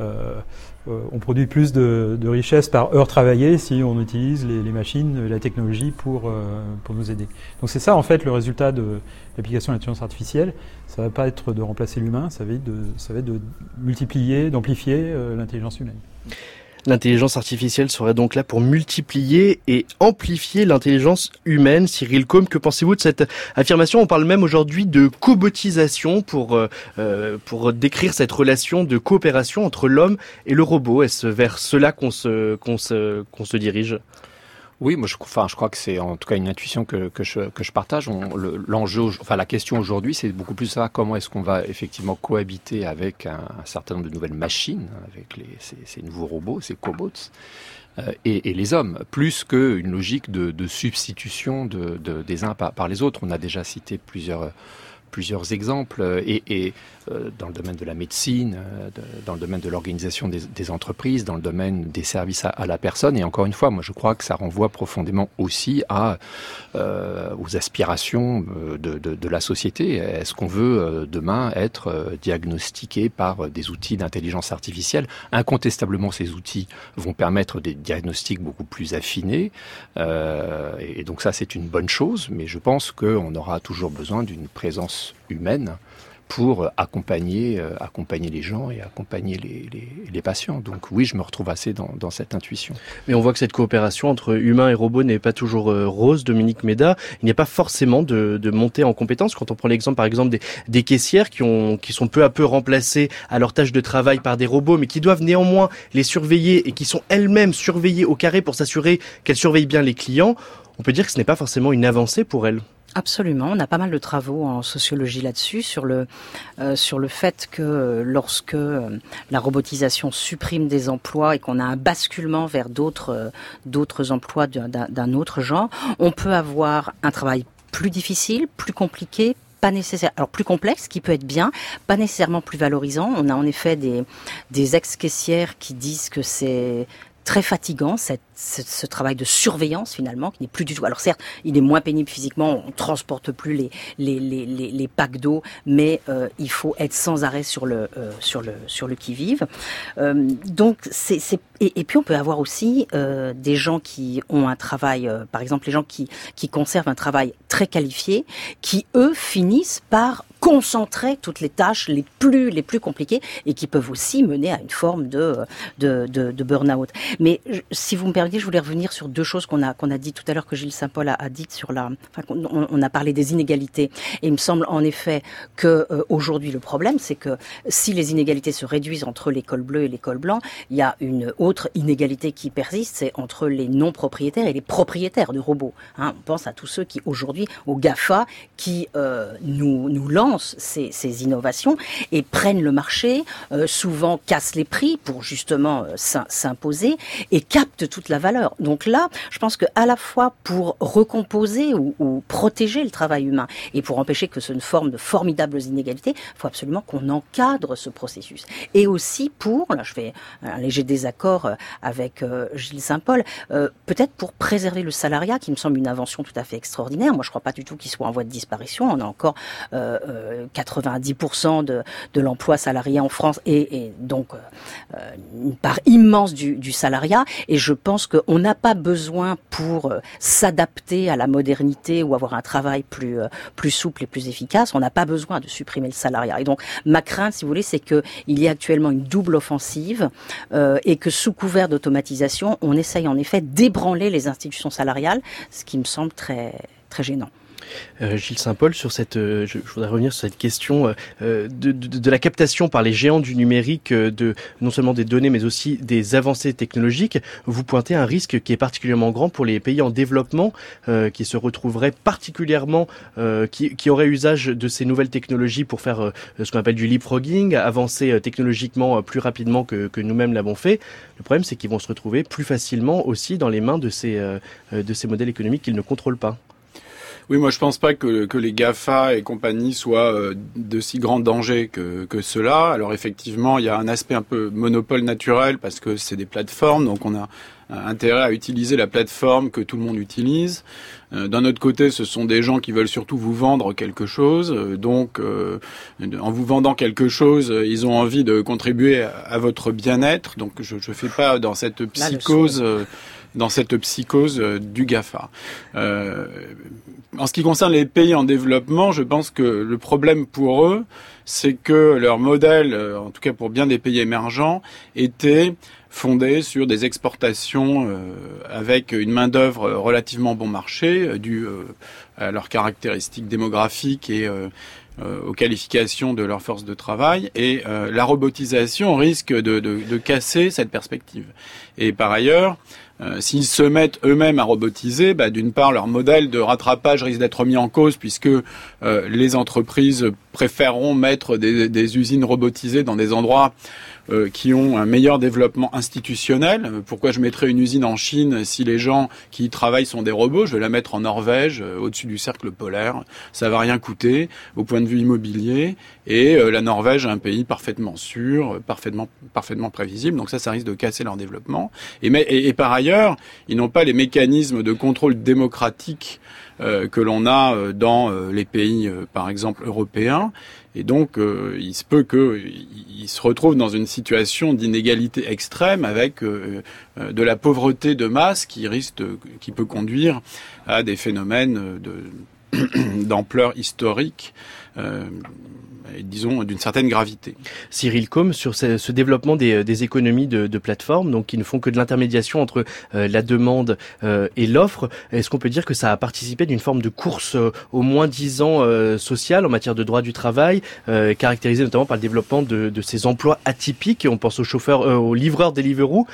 on produit plus de richesses par heure travaillée si on utilise les machines, la technologie pour nous aider. Donc c'est ça en fait le résultat de l'application de l'intelligence artificielle. Ça ne va pas être de remplacer l'humain, ça va être de multiplier, d'amplifier l'intelligence humaine. L'intelligence artificielle serait donc là pour multiplier et amplifier l'intelligence humaine. Cyril Combe, que pensez-vous de cette affirmation ? On parle même aujourd'hui de cobotisation pour décrire cette relation de coopération entre l'homme et le robot. Est-ce vers cela qu'on se dirige ? Oui, moi je crois que c'est en tout cas une intuition que je partage. La question aujourd'hui, c'est beaucoup plus ça, comment est-ce qu'on va effectivement cohabiter avec un certain nombre de nouvelles machines, avec ces nouveaux robots, ces cobots, et les hommes, plus qu'une logique de substitution des uns par les autres. On a déjà cité plusieurs exemples et dans le domaine de la médecine, dans le domaine de l'organisation des entreprises, dans le domaine des services à la personne. Et encore une fois, moi je crois que ça renvoie profondément aussi aux aspirations de la société. Est-ce qu'on veut demain être diagnostiqué par des outils d'intelligence artificielle ? Incontestablement, ces outils vont permettre des diagnostics beaucoup plus affinés. Et donc ça, c'est une bonne chose. Mais je pense qu'on aura toujours besoin d'une présence humaine pour accompagner les gens et accompagner les patients. Donc oui, je me retrouve assez dans cette intuition. Mais on voit que cette coopération entre humains et robots n'est pas toujours rose, Dominique Méda. Il n'y a pas forcément de montée en compétences. Quand on prend l'exemple, par exemple, des caissières qui sont peu à peu remplacées à leur tâche de travail par des robots, mais qui doivent néanmoins les surveiller et qui sont elles-mêmes surveillées au carré pour s'assurer qu'elles surveillent bien les clients, on peut dire que ce n'est pas forcément une avancée pour elles. Absolument, on a pas mal de travaux en sociologie là-dessus, sur le fait que lorsque la robotisation supprime des emplois et qu'on a un basculement vers d'autres emplois d'un autre genre, on peut avoir un travail plus difficile, plus compliqué, plus complexe, qui peut être bien, pas nécessairement plus valorisant. On a en effet des ex-caissières qui disent que c'est très fatigant, ce travail de surveillance finalement, qui n'est plus du tout. Alors certes, il est moins pénible physiquement, on transporte plus les packs d'eau, mais il faut être sans arrêt sur le qui-vive. Donc et puis on peut avoir aussi des gens qui ont un travail, par exemple les gens qui conservent un travail très qualifié, qui eux finissent par concentrer toutes les tâches les plus compliquées et qui peuvent aussi mener à une forme de burn-out. Mais si vous me permettez, je voulais revenir sur deux choses qu'on a dit tout à l'heure, que Gilles Saint-Paul a dites sur on a parlé des inégalités. Et il me semble en effet que aujourd'hui le problème, c'est que si les inégalités se réduisent entre les cols bleus et les cols blancs, il y a une autre inégalité qui persiste, c'est entre les non-propriétaires et les propriétaires de robots. On pense à tous ceux qui aujourd'hui, aux GAFA, qui nous lancent ces innovations et prennent le marché, souvent cassent les prix pour justement s'imposer et captent toute la valeur. Donc là, je pense que à la fois pour recomposer ou protéger le travail humain et pour empêcher que ce ne forme de formidables inégalités, il faut absolument qu'on encadre ce processus. Et aussi là je fais un léger désaccord avec Gilles Saint-Paul, peut-être pour préserver le salariat, qui me semble une invention tout à fait extraordinaire. Moi, je crois pas du tout qu'il soit en voie de disparition. On a encore 90% de l'emploi salarié en France et donc une part immense du salariat. Et je pense qu'on n'a pas besoin pour s'adapter à la modernité ou avoir un travail plus souple et plus efficace, on n'a pas besoin de supprimer le salariat. Et donc ma crainte, si vous voulez, c'est qu'il y ait actuellement une double offensive et que sous couvert d'automatisation, on essaye en effet d'ébranler les institutions salariales, ce qui me semble très, très gênant. Gilles Saint-Paul, sur cette, je voudrais revenir sur cette question de la captation par les géants du numérique de non seulement des données mais aussi des avancées technologiques. Vous pointez un risque qui est particulièrement grand pour les pays en développement qui se retrouveraient particulièrement, qui auraient usage de ces nouvelles technologies pour faire ce qu'on appelle du leapfrogging, avancer technologiquement plus rapidement que nous-mêmes l'avons fait. Le problème, c'est qu'ils vont se retrouver plus facilement aussi dans les mains de ces modèles économiques qu'ils ne contrôlent pas. Oui, moi je pense pas que les GAFA et compagnie soient de si grand danger que cela. Alors effectivement, il y a un aspect un peu monopole naturel parce que c'est des plateformes, donc on a intérêt à utiliser la plateforme que tout le monde utilise. D'un autre côté, ce sont des gens qui veulent surtout vous vendre quelque chose. Donc, en vous vendant quelque chose, ils ont envie de contribuer à votre bien-être. Donc, je fais pas dans cette psychose... du GAFA. En ce qui concerne les pays en développement, je pense que le problème pour eux, c'est que leur modèle, en tout cas pour bien des pays émergents, était fondé sur des exportations avec une main-d'œuvre relativement bon marché, due à leurs caractéristiques démographiques et aux qualifications de leur force de travail. Et la robotisation risque de casser cette perspective. Et par ailleurs, s'ils se mettent eux-mêmes à robotiser, d'une part, leur modèle de rattrapage risque d'être mis en cause puisque les entreprises préféreront mettre des usines robotisées dans des endroits qui ont un meilleur développement institutionnel. Pourquoi je mettrais une usine en Chine si les gens qui y travaillent sont des robots? Je vais la mettre en Norvège, au-dessus du cercle polaire. Ça va rien coûter au point de vue immobilier. Et la Norvège est un pays parfaitement sûr, parfaitement prévisible. Donc ça risque de casser leur développement. Et par ailleurs, ils n'ont pas les mécanismes de contrôle démocratique que l'on a dans les pays, par exemple, européens. Et donc, il se peut qu'ils se retrouvent dans une situation d'inégalité extrême avec de la pauvreté de masse qui peut conduire à des phénomènes d'ampleur historique. Disons d'une certaine gravité. Cyril Côme, sur ce développement des économies de plateformes, donc qui ne font que de l'intermédiation entre la demande et l'offre, est-ce qu'on peut dire que ça a participé d'une forme de course au moins-disant sociale en matière de droit du travail, caractérisée notamment par le développement de ces emplois atypiques? On pense aux chauffeurs, aux livreurs Deliveroo.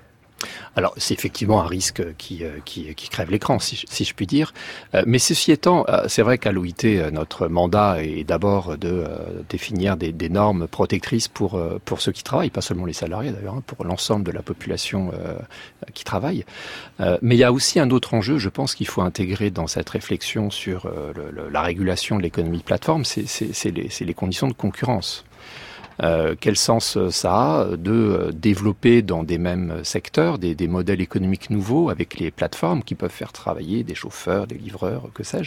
Alors, c'est effectivement un risque qui crève l'écran, si je puis dire. Mais ceci étant, c'est vrai qu'à l'OIT, notre mandat est d'abord de définir des normes protectrices pour ceux qui travaillent, pas seulement les salariés d'ailleurs, pour l'ensemble de la population qui travaille. Mais il y a aussi un autre enjeu, je pense, qu'il faut intégrer dans cette réflexion sur la régulation de l'économie de plateforme, c'est les conditions de concurrence. Quel sens ça a de développer dans des mêmes secteurs des modèles économiques nouveaux avec les plateformes qui peuvent faire travailler des chauffeurs, des livreurs, que sais-je,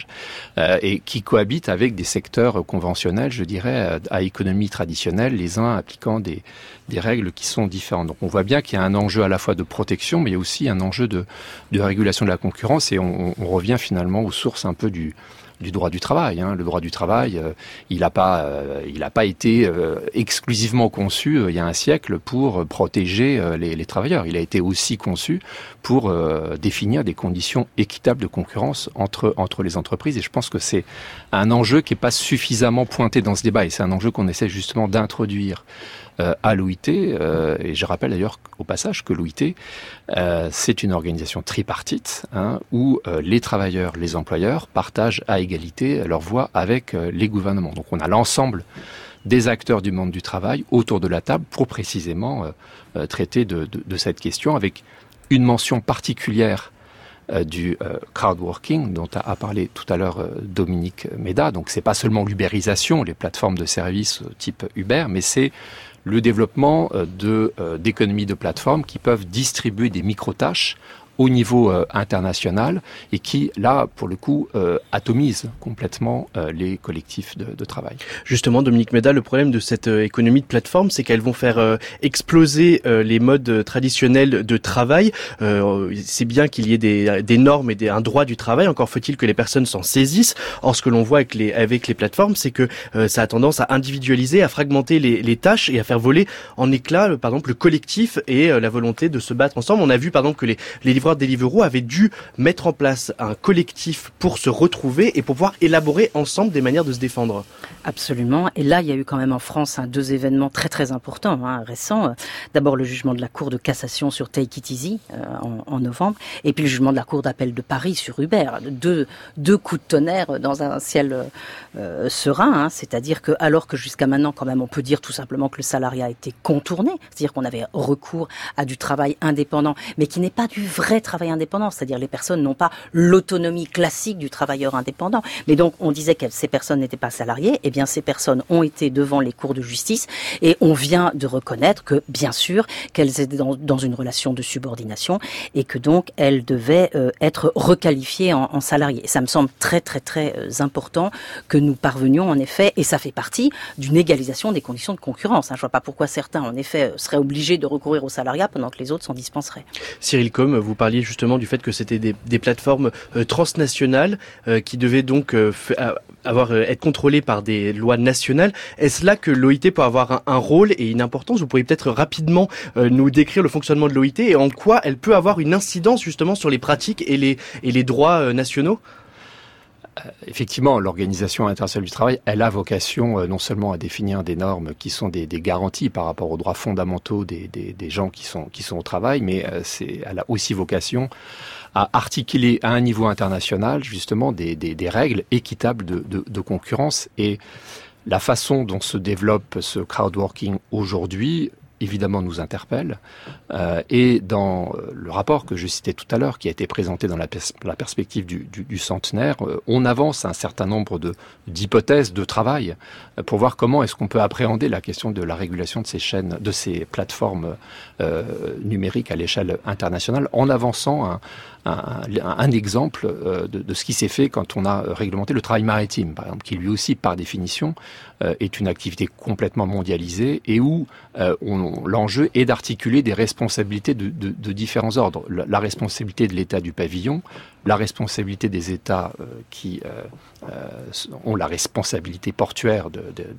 et qui cohabitent avec des secteurs conventionnels, je dirais, à économie traditionnelle, les uns appliquant des règles qui sont différentes. Donc on voit bien qu'il y a un enjeu à la fois de protection, mais il y a aussi un enjeu de régulation de la concurrence, et on revient finalement aux sources un peu du droit du travail. Le droit du travail, il n'a pas été exclusivement conçu il y a un siècle pour protéger les travailleurs. Il a été aussi conçu pour définir des conditions équitables de concurrence entre les entreprises. Et je pense que c'est un enjeu qui n'est pas suffisamment pointé dans ce débat. Et c'est un enjeu qu'on essaie justement d'introduire à l'OIT, et je rappelle d'ailleurs au passage que l'OIT, c'est une organisation tripartite, où les travailleurs, les employeurs partagent à égalité leur voix avec les gouvernements. Donc on a l'ensemble des acteurs du monde du travail autour de la table pour précisément traiter de cette question, avec une mention particulière du crowdworking dont a parlé tout à l'heure Dominique Méda. Donc c'est pas seulement l'ubérisation, les plateformes de services type Uber, mais c'est le développement d'économies de plateformes qui peuvent distribuer des micro-tâches au niveau international et qui, là, pour le coup, atomise complètement les collectifs de travail. Justement, Dominique Méda, le problème de cette économie de plateforme, c'est qu'elles vont faire exploser les modes traditionnels de travail. C'est bien qu'il y ait des normes et un droit du travail, encore faut-il que les personnes s'en saisissent. Or, ce que l'on voit avec les plateformes, c'est que ça a tendance à individualiser, à fragmenter les tâches et à faire voler en éclats, par exemple, le collectif et la volonté de se battre ensemble. On a vu, par exemple, que les livreurs prévoir Deliveroo avait dû mettre en place un collectif pour se retrouver et pour pouvoir élaborer ensemble des manières de se défendre. Absolument. Et là, il y a eu quand même en France 2 événements très très importants, récents. D'abord le jugement de la Cour de cassation sur Take It Easy en novembre, et puis le jugement de la Cour d'appel de Paris sur Uber. Deux coups de tonnerre dans un ciel serein, c'est-à-dire que alors que jusqu'à maintenant, quand même, on peut dire tout simplement que le salariat a été contourné, c'est-à-dire qu'on avait recours à du travail indépendant, mais qui n'est pas du vrai travail indépendant, c'est-à-dire les personnes n'ont pas l'autonomie classique du travailleur indépendant. Mais donc on disait que ces personnes n'étaient pas salariées, et bien ces personnes ont été devant les cours de justice et on vient de reconnaître que bien sûr qu'elles étaient dans une relation de subordination et que donc elles devaient être requalifiées en salariés. Et ça me semble très très très important que nous parvenions en effet, et ça fait partie d'une égalisation des conditions de concurrence. Je vois pas pourquoi certains en effet seraient obligés de recourir au salariat pendant que les autres s'en dispenseraient. Cyril Combes, vous parliez justement du fait que c'était des plateformes transnationales qui devaient donc être contrôlées par des lois nationales. Est-ce là que l'OIT peut avoir un rôle et une importance? Vous pourriez peut-être rapidement nous décrire le fonctionnement de l'OIT et en quoi elle peut avoir une incidence justement sur les pratiques et les droits nationaux? Effectivement, l'Organisation internationale du travail, elle a vocation non seulement à définir des normes qui sont des garanties par rapport aux droits fondamentaux des gens qui sont au travail, mais elle a aussi vocation à articuler à un niveau international justement des règles équitables de concurrence. Et la façon dont se développe ce crowdworking aujourd'hui évidemment nous interpelle. Et dans le rapport que je citais tout à l'heure, qui a été présenté dans la perspective du centenaire, on avance un certain nombre d'hypothèses de travail pour voir comment est-ce qu'on peut appréhender la question de la régulation de ces chaînes, de ces plateformes numériques à l'échelle internationale, en avançant un exemple de ce qui s'est fait quand on a réglementé le travail maritime, par exemple, qui lui aussi, par définition, est une activité complètement mondialisée et où l'enjeu est d'articuler des responsabilités de différents ordres. La responsabilité de l'État du pavillon, la responsabilité des États qui ont la responsabilité portuaire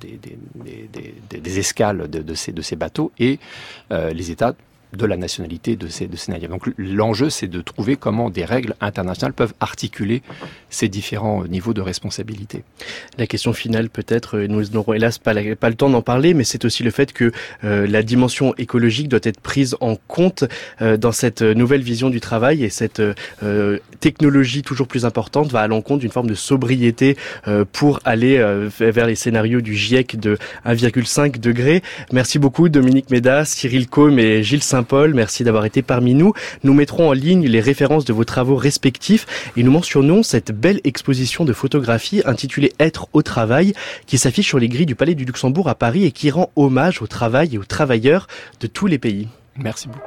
des escales de ces bateaux et les États de la nationalité de ces navires. Donc l'enjeu, c'est de trouver comment des règles internationales peuvent articuler ces différents niveaux de responsabilité. La question finale peut-être, nous n'aurons hélas pas le temps d'en parler, mais c'est aussi le fait que la dimension écologique doit être prise en compte dans cette nouvelle vision du travail, et cette technologie toujours plus importante va à l'encontre d'une forme de sobriété pour aller vers les scénarios du GIEC de 1,5 degré. Merci beaucoup Dominique Méda, Cyril Combes et Gilles Saint-Paul, merci d'avoir été parmi nous. Nous mettrons en ligne les références de vos travaux respectifs et nous mentionnons cette belle exposition de photographie intitulée Être au travail qui s'affiche sur les grilles du Palais du Luxembourg à Paris et qui rend hommage au travail et aux travailleurs de tous les pays. Merci beaucoup.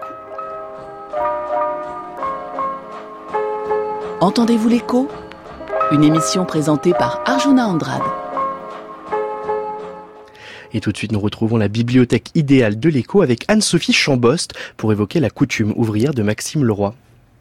Entendez-vous l'écho ? Une émission présentée par Arjuna Andrade. Et tout de suite, nous retrouvons la bibliothèque idéale de l'écho avec Anne-Sophie Chambost pour évoquer la coutume ouvrière de Maxime Leroy.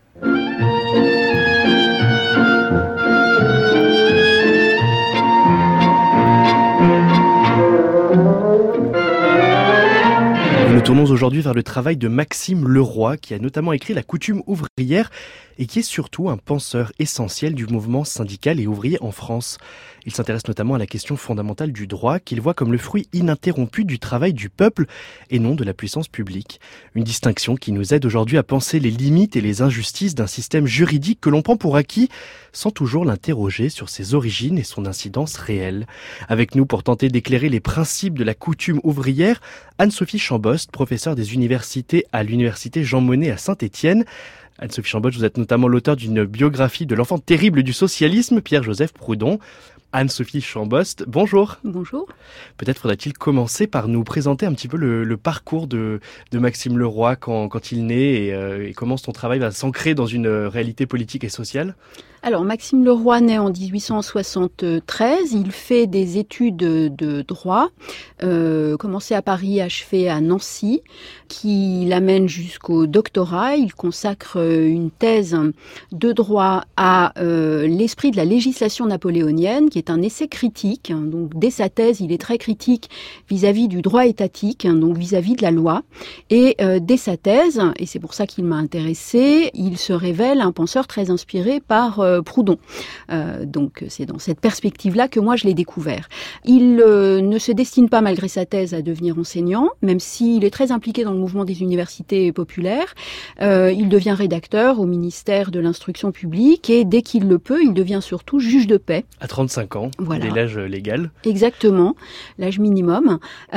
Nous tournons aujourd'hui vers le travail de Maxime Leroy, qui a notamment écrit La coutume ouvrière et qui est surtout un penseur essentiel du mouvement syndical et ouvrier en France. Il s'intéresse notamment à la question fondamentale du droit, qu'il voit comme le fruit ininterrompu du travail du peuple et non de la puissance publique. Une distinction qui nous aide aujourd'hui à penser les limites et les injustices d'un système juridique que l'on prend pour acquis, sans toujours l'interroger sur ses origines et son incidence réelle. Avec nous pour tenter d'éclairer les principes de la coutume ouvrière, Anne-Sophie Chambost, professeure des universités à l'université Jean Monnet à Saint-Étienne. Anne-Sophie Chambost, vous êtes notamment l'auteur d'une biographie de l'enfant terrible du socialisme, Pierre-Joseph Proudhon. Anne-Sophie Chambost, bonjour. Bonjour. Peut-être faudrait-il commencer par nous présenter un petit peu le parcours de Maxime Leroy quand il naît et comment son travail va s'ancrer dans une réalité politique et sociale. Alors, Maxime Leroy naît en 1873. Il fait des études de droit, commencé à Paris, achevé à Nancy, qui l'amène jusqu'au doctorat. Il consacre une thèse de droit à l'esprit de la législation napoléonienne, qui est un essai critique. Donc, dès sa thèse, il est très critique vis-à-vis du droit étatique, donc vis-à-vis de la loi. Et dès sa thèse, et c'est pour ça qu'il m'a intéressée, il se révèle un penseur très inspiré par Proudhon. Donc, c'est dans cette perspective-là que moi, je l'ai découvert. Il ne se destine pas, malgré sa thèse, à devenir enseignant, même s'il est très impliqué dans le mouvement des universités populaires. Il devient rédacteur au ministère de l'Instruction publique et dès qu'il le peut, il devient surtout juge de paix. À 35 ans, voilà. Dès l'âge légal. Exactement, l'âge minimum.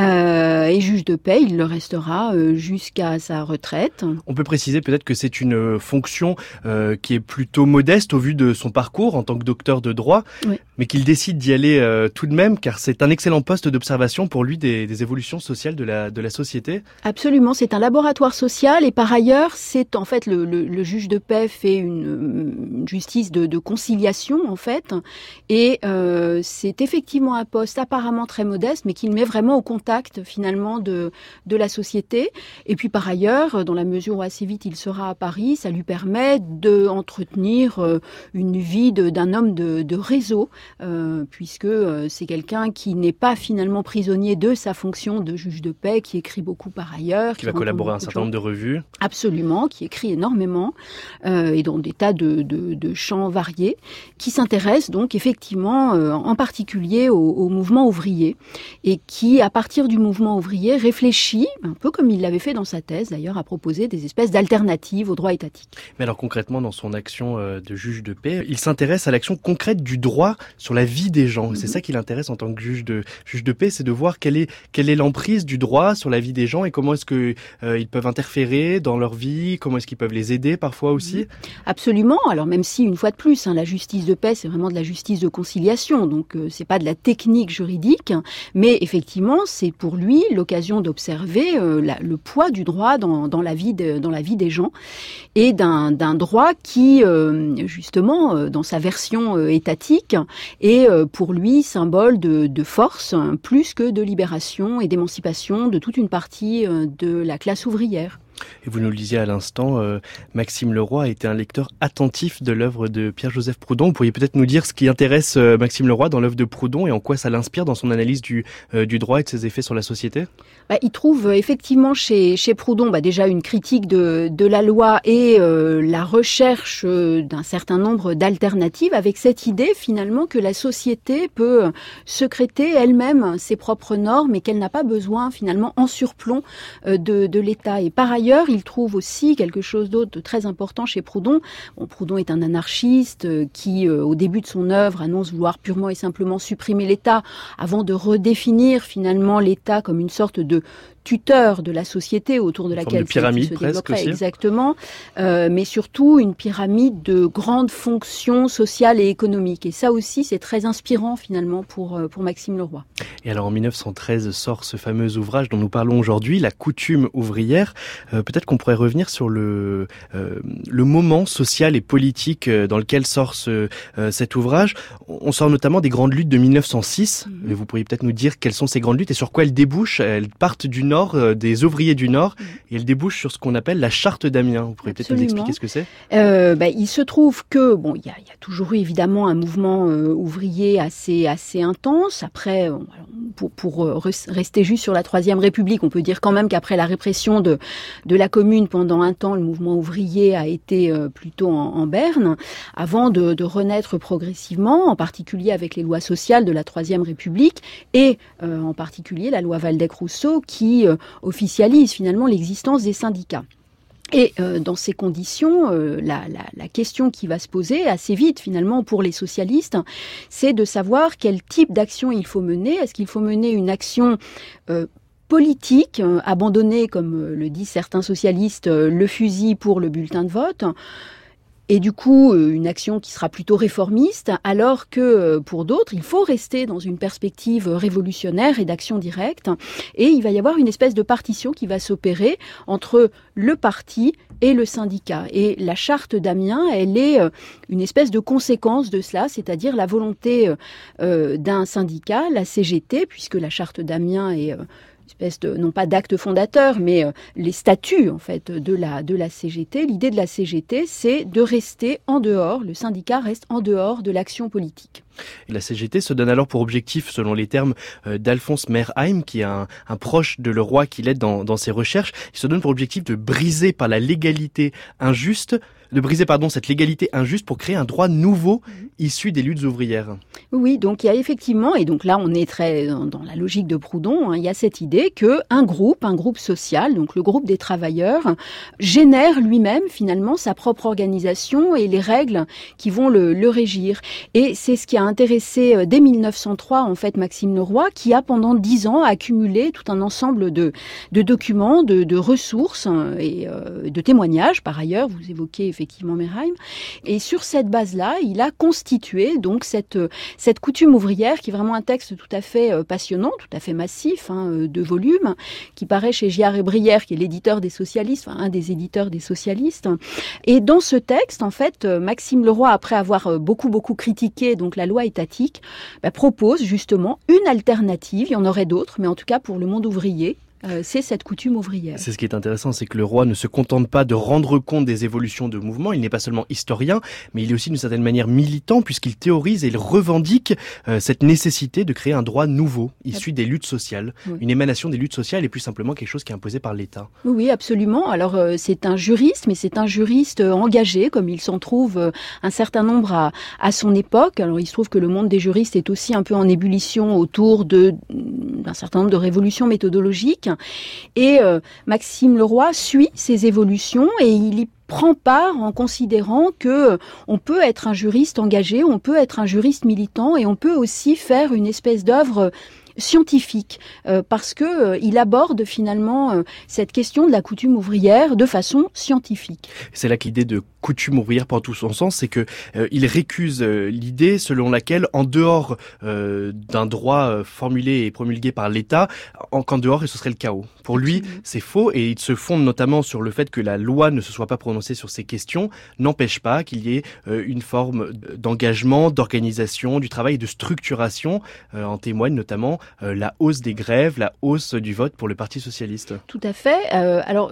Et juge de paix, il le restera jusqu'à sa retraite. On peut préciser peut-être que c'est une fonction qui est plutôt modeste au vu de son parcours en tant que docteur de droit, oui. Mais qu'il décide d'y aller tout de même, car c'est un excellent poste d'observation pour lui des évolutions sociales de la société. Absolument, c'est un laboratoire social et par ailleurs, c'est en fait le juge de paix fait une justice de conciliation en fait, et c'est effectivement un poste apparemment très modeste, mais qu'il met vraiment au contact finalement de la société. Et puis par ailleurs, dans la mesure où assez vite il sera à Paris, ça lui permet d'entretenir une vie d'un homme de réseau, puisque c'est quelqu'un qui n'est pas finalement prisonnier de sa fonction de juge de paix, qui écrit beaucoup par ailleurs. Qui va collaborer à un certain nombre de revues. Absolument, qui écrit énormément, et dans des tas de champs variés, qui s'intéresse donc effectivement en particulier au mouvement ouvrier, et qui, à partir du mouvement ouvrier, réfléchit, un peu comme il l'avait fait dans sa thèse d'ailleurs, à proposer des espèces d'alternatives au droit étatique. Mais alors concrètement, dans son action de juge de paix, il s'intéresse à l'action concrète du droit sur la vie des gens. C'est ça qui l'intéresse en tant que juge de paix, c'est de voir quelle est l'emprise du droit sur la vie des gens et comment est-ce que ils peuvent interférer dans leur vie, comment est-ce qu'ils peuvent les aider parfois aussi. Absolument. Alors même si, une fois de plus, la justice de paix, c'est vraiment de la justice de conciliation, donc c'est pas de la technique juridique, mais effectivement, c'est pour lui l'occasion d'observer le poids du droit dans la vie des gens, et d'un droit qui, justement, dans sa version étatique, est pour lui symbole de force, plus que de libération et d'émancipation de toute une partie de la classe ouvrière. Et vous nous le disiez à l'instant, Maxime Leroy a été un lecteur attentif de l'œuvre de Pierre-Joseph Proudhon. Vous pourriez peut-être nous dire ce qui intéresse Maxime Leroy dans l'œuvre de Proudhon et en quoi ça l'inspire dans son analyse du droit et de ses effets sur la société ? Il trouve effectivement chez Proudhon déjà une critique de la loi et la recherche d'un certain nombre d'alternatives, avec cette idée finalement que la société peut secréter elle-même ses propres normes et qu'elle n'a pas besoin finalement en surplomb de l'État. Et par ailleurs, il trouve aussi quelque chose d'autre de très important chez Proudhon. Proudhon est un anarchiste qui, au début de son œuvre, annonce vouloir purement et simplement supprimer l'État avant de redéfinir finalement l'État comme une sorte de tuteur de la société autour de laquelle il se développerait exactement, mais surtout une pyramide de grandes fonctions sociales et économiques. Et ça aussi, c'est très inspirant finalement pour Maxime Leroy. Et alors en 1913 sort ce fameux ouvrage dont nous parlons aujourd'hui, La coutume ouvrière. Peut-être qu'on pourrait revenir sur le moment social et politique dans lequel sort cet ouvrage. On sort notamment des grandes luttes de 1906. Vous pourriez peut-être nous dire quelles sont ces grandes luttes et sur quoi elles débouchent. Elles partent du Nord, des ouvriers du Nord, et elles débouchent sur ce qu'on appelle la charte d'Amiens. Vous pourriez peut-être nous expliquer ce que c'est ? Il se trouve que il y a toujours eu évidemment un mouvement ouvrier assez intense. Après, pour rester juste sur la Troisième République, on peut dire quand même qu'après la répression de la Commune pendant un temps, le mouvement ouvrier a été plutôt en berne, avant de renaître progressivement, en particulier avec les lois sociales de la Troisième République et en particulier la loi Waldeck-Rousseau qui officialise finalement l'existence des syndicats. Et dans ces conditions, la question qui va se poser assez vite finalement pour les socialistes, c'est de savoir quel type d'action il faut mener. Est-ce qu'il faut mener une action politique, abandonner, comme le disent certains socialistes, le fusil pour le bulletin de vote ? Et du coup, une action qui sera plutôt réformiste, alors que pour d'autres, il faut rester dans une perspective révolutionnaire et d'action directe. Et il va y avoir une espèce de partition qui va s'opérer entre le parti et le syndicat. Et la charte d'Amiens, elle est une espèce de conséquence de cela, c'est-à-dire la volonté d'un syndicat, la CGT, puisque la charte d'Amiens est espèce de, non pas d'acte fondateur, mais les statuts en fait de la CGT. L'idée de la CGT, c'est de rester en dehors, le syndicat reste en dehors de l'action politique. Et la CGT se donne alors pour objectif, selon les termes d'Alphonse Merheim, qui est un proche de Leroy qui l'aide dans ses recherches, il se donne pour objectif de briser par la légalité injuste, cette légalité injuste pour créer un droit nouveau issu des luttes ouvrières. Oui, donc il y a effectivement, et donc là on est très dans la logique de Proudhon, il y a cette idée que un groupe social, donc le groupe des travailleurs, génère lui-même finalement sa propre organisation et les règles qui vont le régir. Et c'est ce qui a intéressé dès 1903 en fait Maxime Leroy, qui a pendant 10 ans accumulé tout un ensemble de documents, de ressources et de témoignages. Par ailleurs, vous évoquez effectivement Merheim. Et sur cette base-là, il a constitué donc cette coutume ouvrière, qui est vraiment un texte tout à fait passionnant, tout à fait massif, 2 volumes, qui paraît chez Giard et Brière, qui est l'éditeur des socialistes, un des éditeurs des socialistes. Et dans ce texte, en fait, Maxime Leroy, après avoir beaucoup critiqué donc la loi étatique, propose justement une alternative. Il y en aurait d'autres, mais en tout cas pour le monde ouvrier, c'est cette coutume ouvrière. C'est ce qui est intéressant, c'est que Leroy ne se contente pas de rendre compte des évolutions de mouvement. Il n'est pas seulement historien, mais il est aussi d'une certaine manière militant, puisqu'il théorise et il revendique cette nécessité de créer un droit nouveau, issu des luttes sociales, une émanation des luttes sociales et plus simplement quelque chose qui est imposé par l'État. Oui, absolument. Alors c'est un juriste, mais c'est un juriste engagé, comme il s'en trouve un certain nombre à son époque. Alors il se trouve que le monde des juristes est aussi un peu en ébullition autour d'un certain nombre de révolutions méthodologiques. Et Maxime Leroy suit ces évolutions et il y prend part en considérant que on peut être un juriste engagé, on peut être un juriste militant et on peut aussi faire une espèce d'œuvre scientifique, parce que il aborde finalement cette question de la coutume ouvrière de façon scientifique. C'est là que l'idée de coutume ouvrière prend tout son sens, c'est que il récuse l'idée selon laquelle, en dehors d'un droit formulé et promulgué par l'État, qu'en dehors ce serait le chaos. Pour lui, c'est faux, et il se fonde notamment sur le fait que la loi ne se soit pas prononcée sur ces questions, n'empêche pas qu'il y ait une forme d'engagement, d'organisation du travail et de structuration. En témoigne notamment la hausse des grèves, la hausse du vote pour le Parti socialiste. Tout à fait. Alors,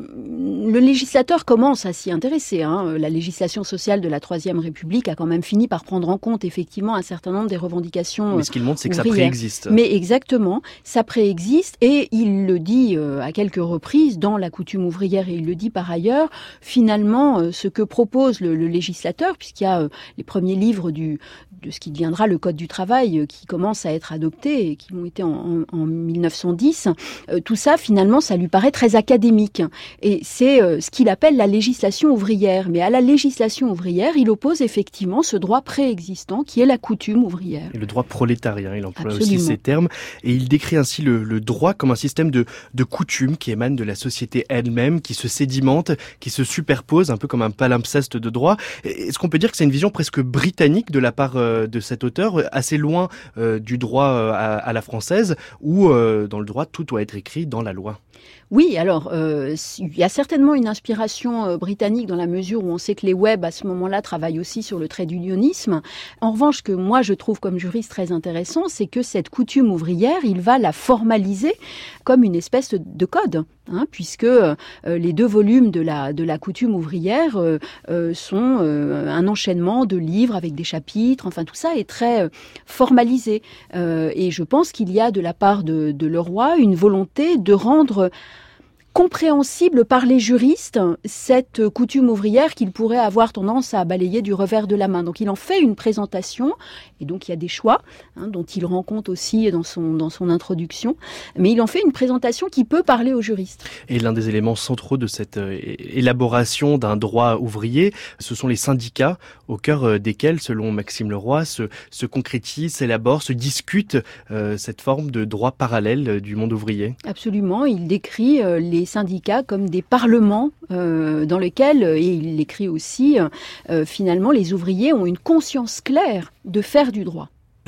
le législateur commence à s'y intéresser. La législation sociale de la Troisième République a quand même fini par prendre en compte effectivement un certain nombre des revendications. Mais ce qu'il montre, c'est que ouvrières. Ça préexiste. Mais exactement, ça préexiste, et il le dit à quelques reprises dans la coutume ouvrière, et il le dit par ailleurs. Finalement, ce que propose le législateur, puisqu'il y a les premiers livres de ce qui deviendra le Code du travail qui commence à être adopté et qui ont été en 1910, tout ça finalement ça lui paraît très académique, et c'est ce qu'il appelle la législation ouvrière. Mais à la législation ouvrière, il oppose effectivement ce droit préexistant qui est la coutume ouvrière. Et le droit prolétarien, il emploie aussi ces termes, et il décrit ainsi le droit comme un système de coutumes qui émane de la société elle-même, qui se sédimente, qui se superpose, un peu comme un palimpseste de droit. Est-ce qu'on peut dire que c'est une vision presque britannique de la part de cet auteur, assez loin du droit à la française, où dans le droit tout doit être écrit dans la loi? Oui, alors il y a certainement une inspiration britannique dans la mesure où on sait que les Webb à ce moment-là travaillent aussi sur le trade unionisme. En revanche, ce que moi je trouve comme juriste très intéressant, c'est que cette coutume ouvrière, il va la formaliser comme une espèce de code, puisque les 2 volumes de la coutume ouvrière sont un enchaînement de livres avec des chapitres. Enfin, tout ça est très formalisé. Et je pense qu'il y a de la part de Leroy une volonté de rendre compréhensible par les juristes cette coutume ouvrière qu'il pourrait avoir tendance à balayer du revers de la main. Donc il en fait une présentation, et donc il y a des choix dont il rend compte aussi dans son introduction, mais il en fait une présentation qui peut parler aux juristes. Et l'un des éléments centraux de cette élaboration d'un droit ouvrier, ce sont les syndicats, au cœur desquels, selon Maxime Leroy, se concrétise, s'élabore, se discute cette forme de droit parallèle du monde ouvrier. Absolument, il décrit les syndicats comme des parlements dans lesquels, et il l'écrit aussi, finalement les ouvriers ont une conscience claire de faire du droit.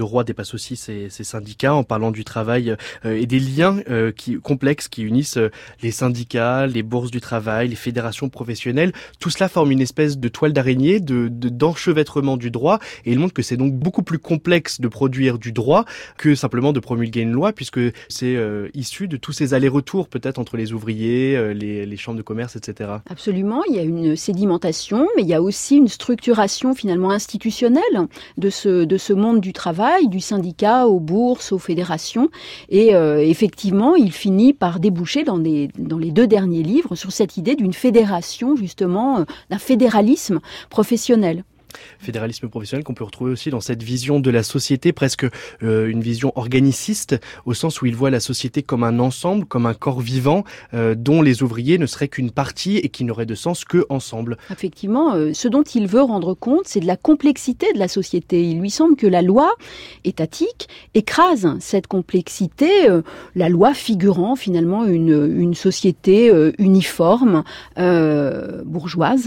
Roy dépasse aussi ses syndicats en parlant du travail et des liens complexes qui unissent les syndicats, les bourses du travail, les fédérations professionnelles. Tout cela forme une espèce de toile d'araignée, d'enchevêtrement du droit, et il montre que c'est donc beaucoup plus complexe de produire du droit que simplement de promulguer une loi, puisque c'est issu de tous ces allers-retours peut-être entre les ouvriers, les chambres de commerce, etc. Absolument, il y a une sédimentation, mais il y a aussi une structuration finalement institutionnelle de ce monde du travail, du syndicat aux bourses, aux fédérations, et effectivement, il finit par déboucher dans les 2 derniers livres sur cette idée d'une fédération, justement, d'un fédéralisme professionnel. Fédéralisme professionnel qu'on peut retrouver aussi dans cette vision de la société, presque une vision organiciste, au sens où il voit la société comme un ensemble, comme un corps vivant, dont les ouvriers ne seraient qu'une partie et qui n'auraient de sens que ensemble. Effectivement, ce dont il veut rendre compte, c'est de la complexité de la société. Il lui semble que la loi étatique écrase cette complexité, la loi figurant finalement une société uniforme, bourgeoise,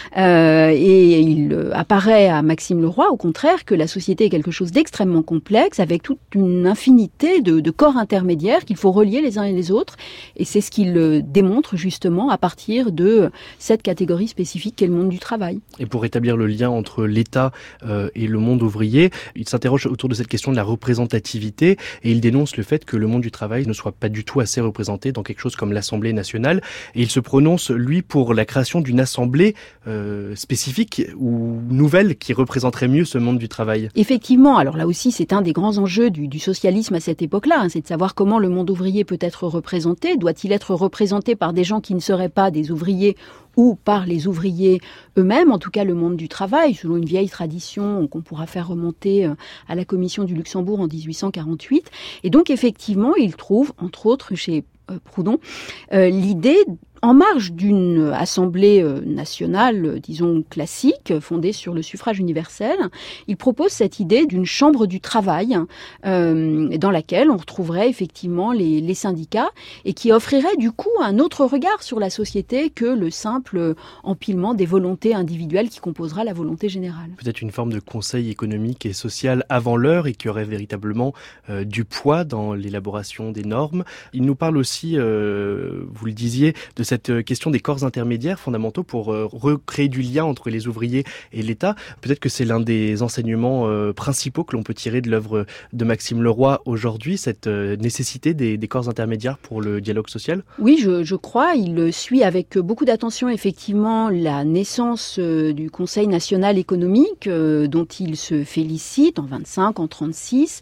et il apparaît à Maxime Le Roy, au contraire, que la société est quelque chose d'extrêmement complexe, avec toute une infinité de corps intermédiaires qu'il faut relier les uns et les autres. Et c'est ce qu'il démontre justement à partir de cette catégorie spécifique qu'est le monde du travail. Et pour établir le lien entre l'État et le monde ouvrier, il s'interroge autour de cette question de la représentativité, et il dénonce le fait que le monde du travail ne soit pas du tout assez représenté dans quelque chose comme l'Assemblée nationale. Et il se prononce, lui, pour la création d'une assemblée spécifique ou nouvelle qui représenterait mieux ce monde du travail. Effectivement, alors là aussi c'est un des grands enjeux du socialisme à cette époque-là, c'est de savoir comment le monde ouvrier peut être représenté. Doit-il être représenté par des gens qui ne seraient pas des ouvriers ou par les ouvriers eux-mêmes, en tout cas le monde du travail, selon une vieille tradition qu'on pourra faire remonter à la Commission du Luxembourg en 1848. Et donc effectivement, il trouve, entre autres chez Proudhon, l'idée en marge d'une assemblée nationale, disons classique, fondée sur le suffrage universel. Il propose cette idée d'une chambre du travail dans laquelle on retrouverait effectivement les syndicats et qui offrirait du coup un autre regard sur la société que le simple empilement des volontés individuelles qui composera la volonté générale. Peut-être une forme de conseil économique et social avant l'heure et qui aurait véritablement du poids dans l'élaboration des normes. Il nous parle aussi, vous le disiez, de cette question des corps intermédiaires fondamentaux pour recréer du lien entre les ouvriers et l'État. Peut-être que c'est l'un des enseignements principaux que l'on peut tirer de l'œuvre de Maxime Le Roy aujourd'hui, cette nécessité des corps intermédiaires pour le dialogue social. Oui, je crois. Il suit avec beaucoup d'attention effectivement la naissance du Conseil national économique dont il se félicite en 25, en 36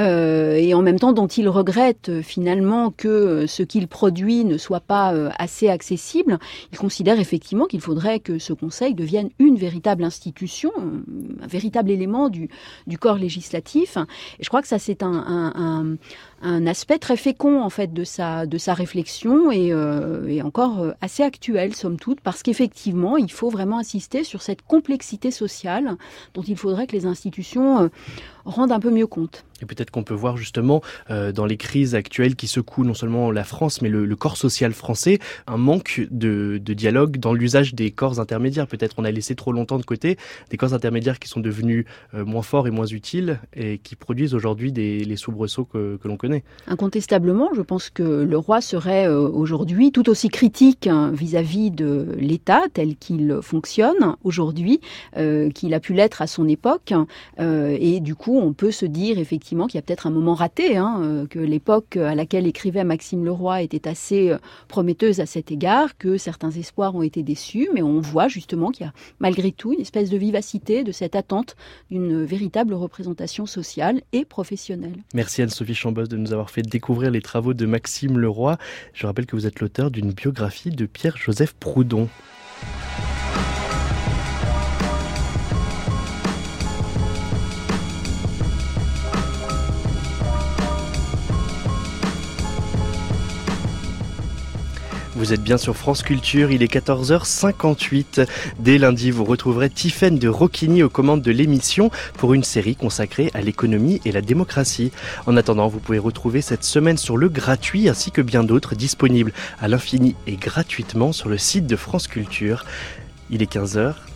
et en même temps dont il regrette finalement que ce qu'il produit ne soit pas assez accessible. Il considère effectivement qu'il faudrait que ce Conseil devienne une véritable institution, un véritable élément du corps législatif. Et je crois que ça, c'est un aspect très fécond en fait de sa réflexion et encore assez actuel somme toute, parce qu'effectivement, il faut vraiment insister sur cette complexité sociale dont il faudrait que les institutions rendent un peu mieux compte. Et peut-être qu'on peut voir justement dans les crises actuelles qui secouent non seulement la France, mais le corps social français, un manque de dialogue dans l'usage des corps intermédiaires. Peut-être on a laissé trop longtemps de côté des corps intermédiaires qui sont devenus moins forts et moins utiles et qui produisent aujourd'hui les soubresauts que l'on connaît. Incontestablement, je pense que Le Roy serait aujourd'hui tout aussi critique vis-à-vis de l'État tel qu'il fonctionne aujourd'hui qu'il a pu l'être à son époque. Et du coup, on peut se dire effectivement qu'il y a peut-être un moment raté, que l'époque à laquelle écrivait Maxime Le Roy était assez prometteuse à cet égard, que certains espoirs ont été déçus, mais on voit justement qu'il y a malgré tout une espèce de vivacité de cette attente d'une véritable représentation sociale et professionnelle. Merci Anne-Sophie Chambos de nous avoir fait découvrir les travaux de Maxime Le Roy. Je rappelle que vous êtes l'auteur d'une biographie de Pierre-Joseph Proudhon. Vous êtes bien sur France Culture, il est 14h58. Dès lundi, vous retrouverez Tiffaine de Rocchigny aux commandes de l'émission pour une série consacrée à l'économie et la démocratie. En attendant, vous pouvez retrouver cette semaine sur le gratuit ainsi que bien d'autres disponibles à l'infini et gratuitement sur le site de France Culture. Il est 15h.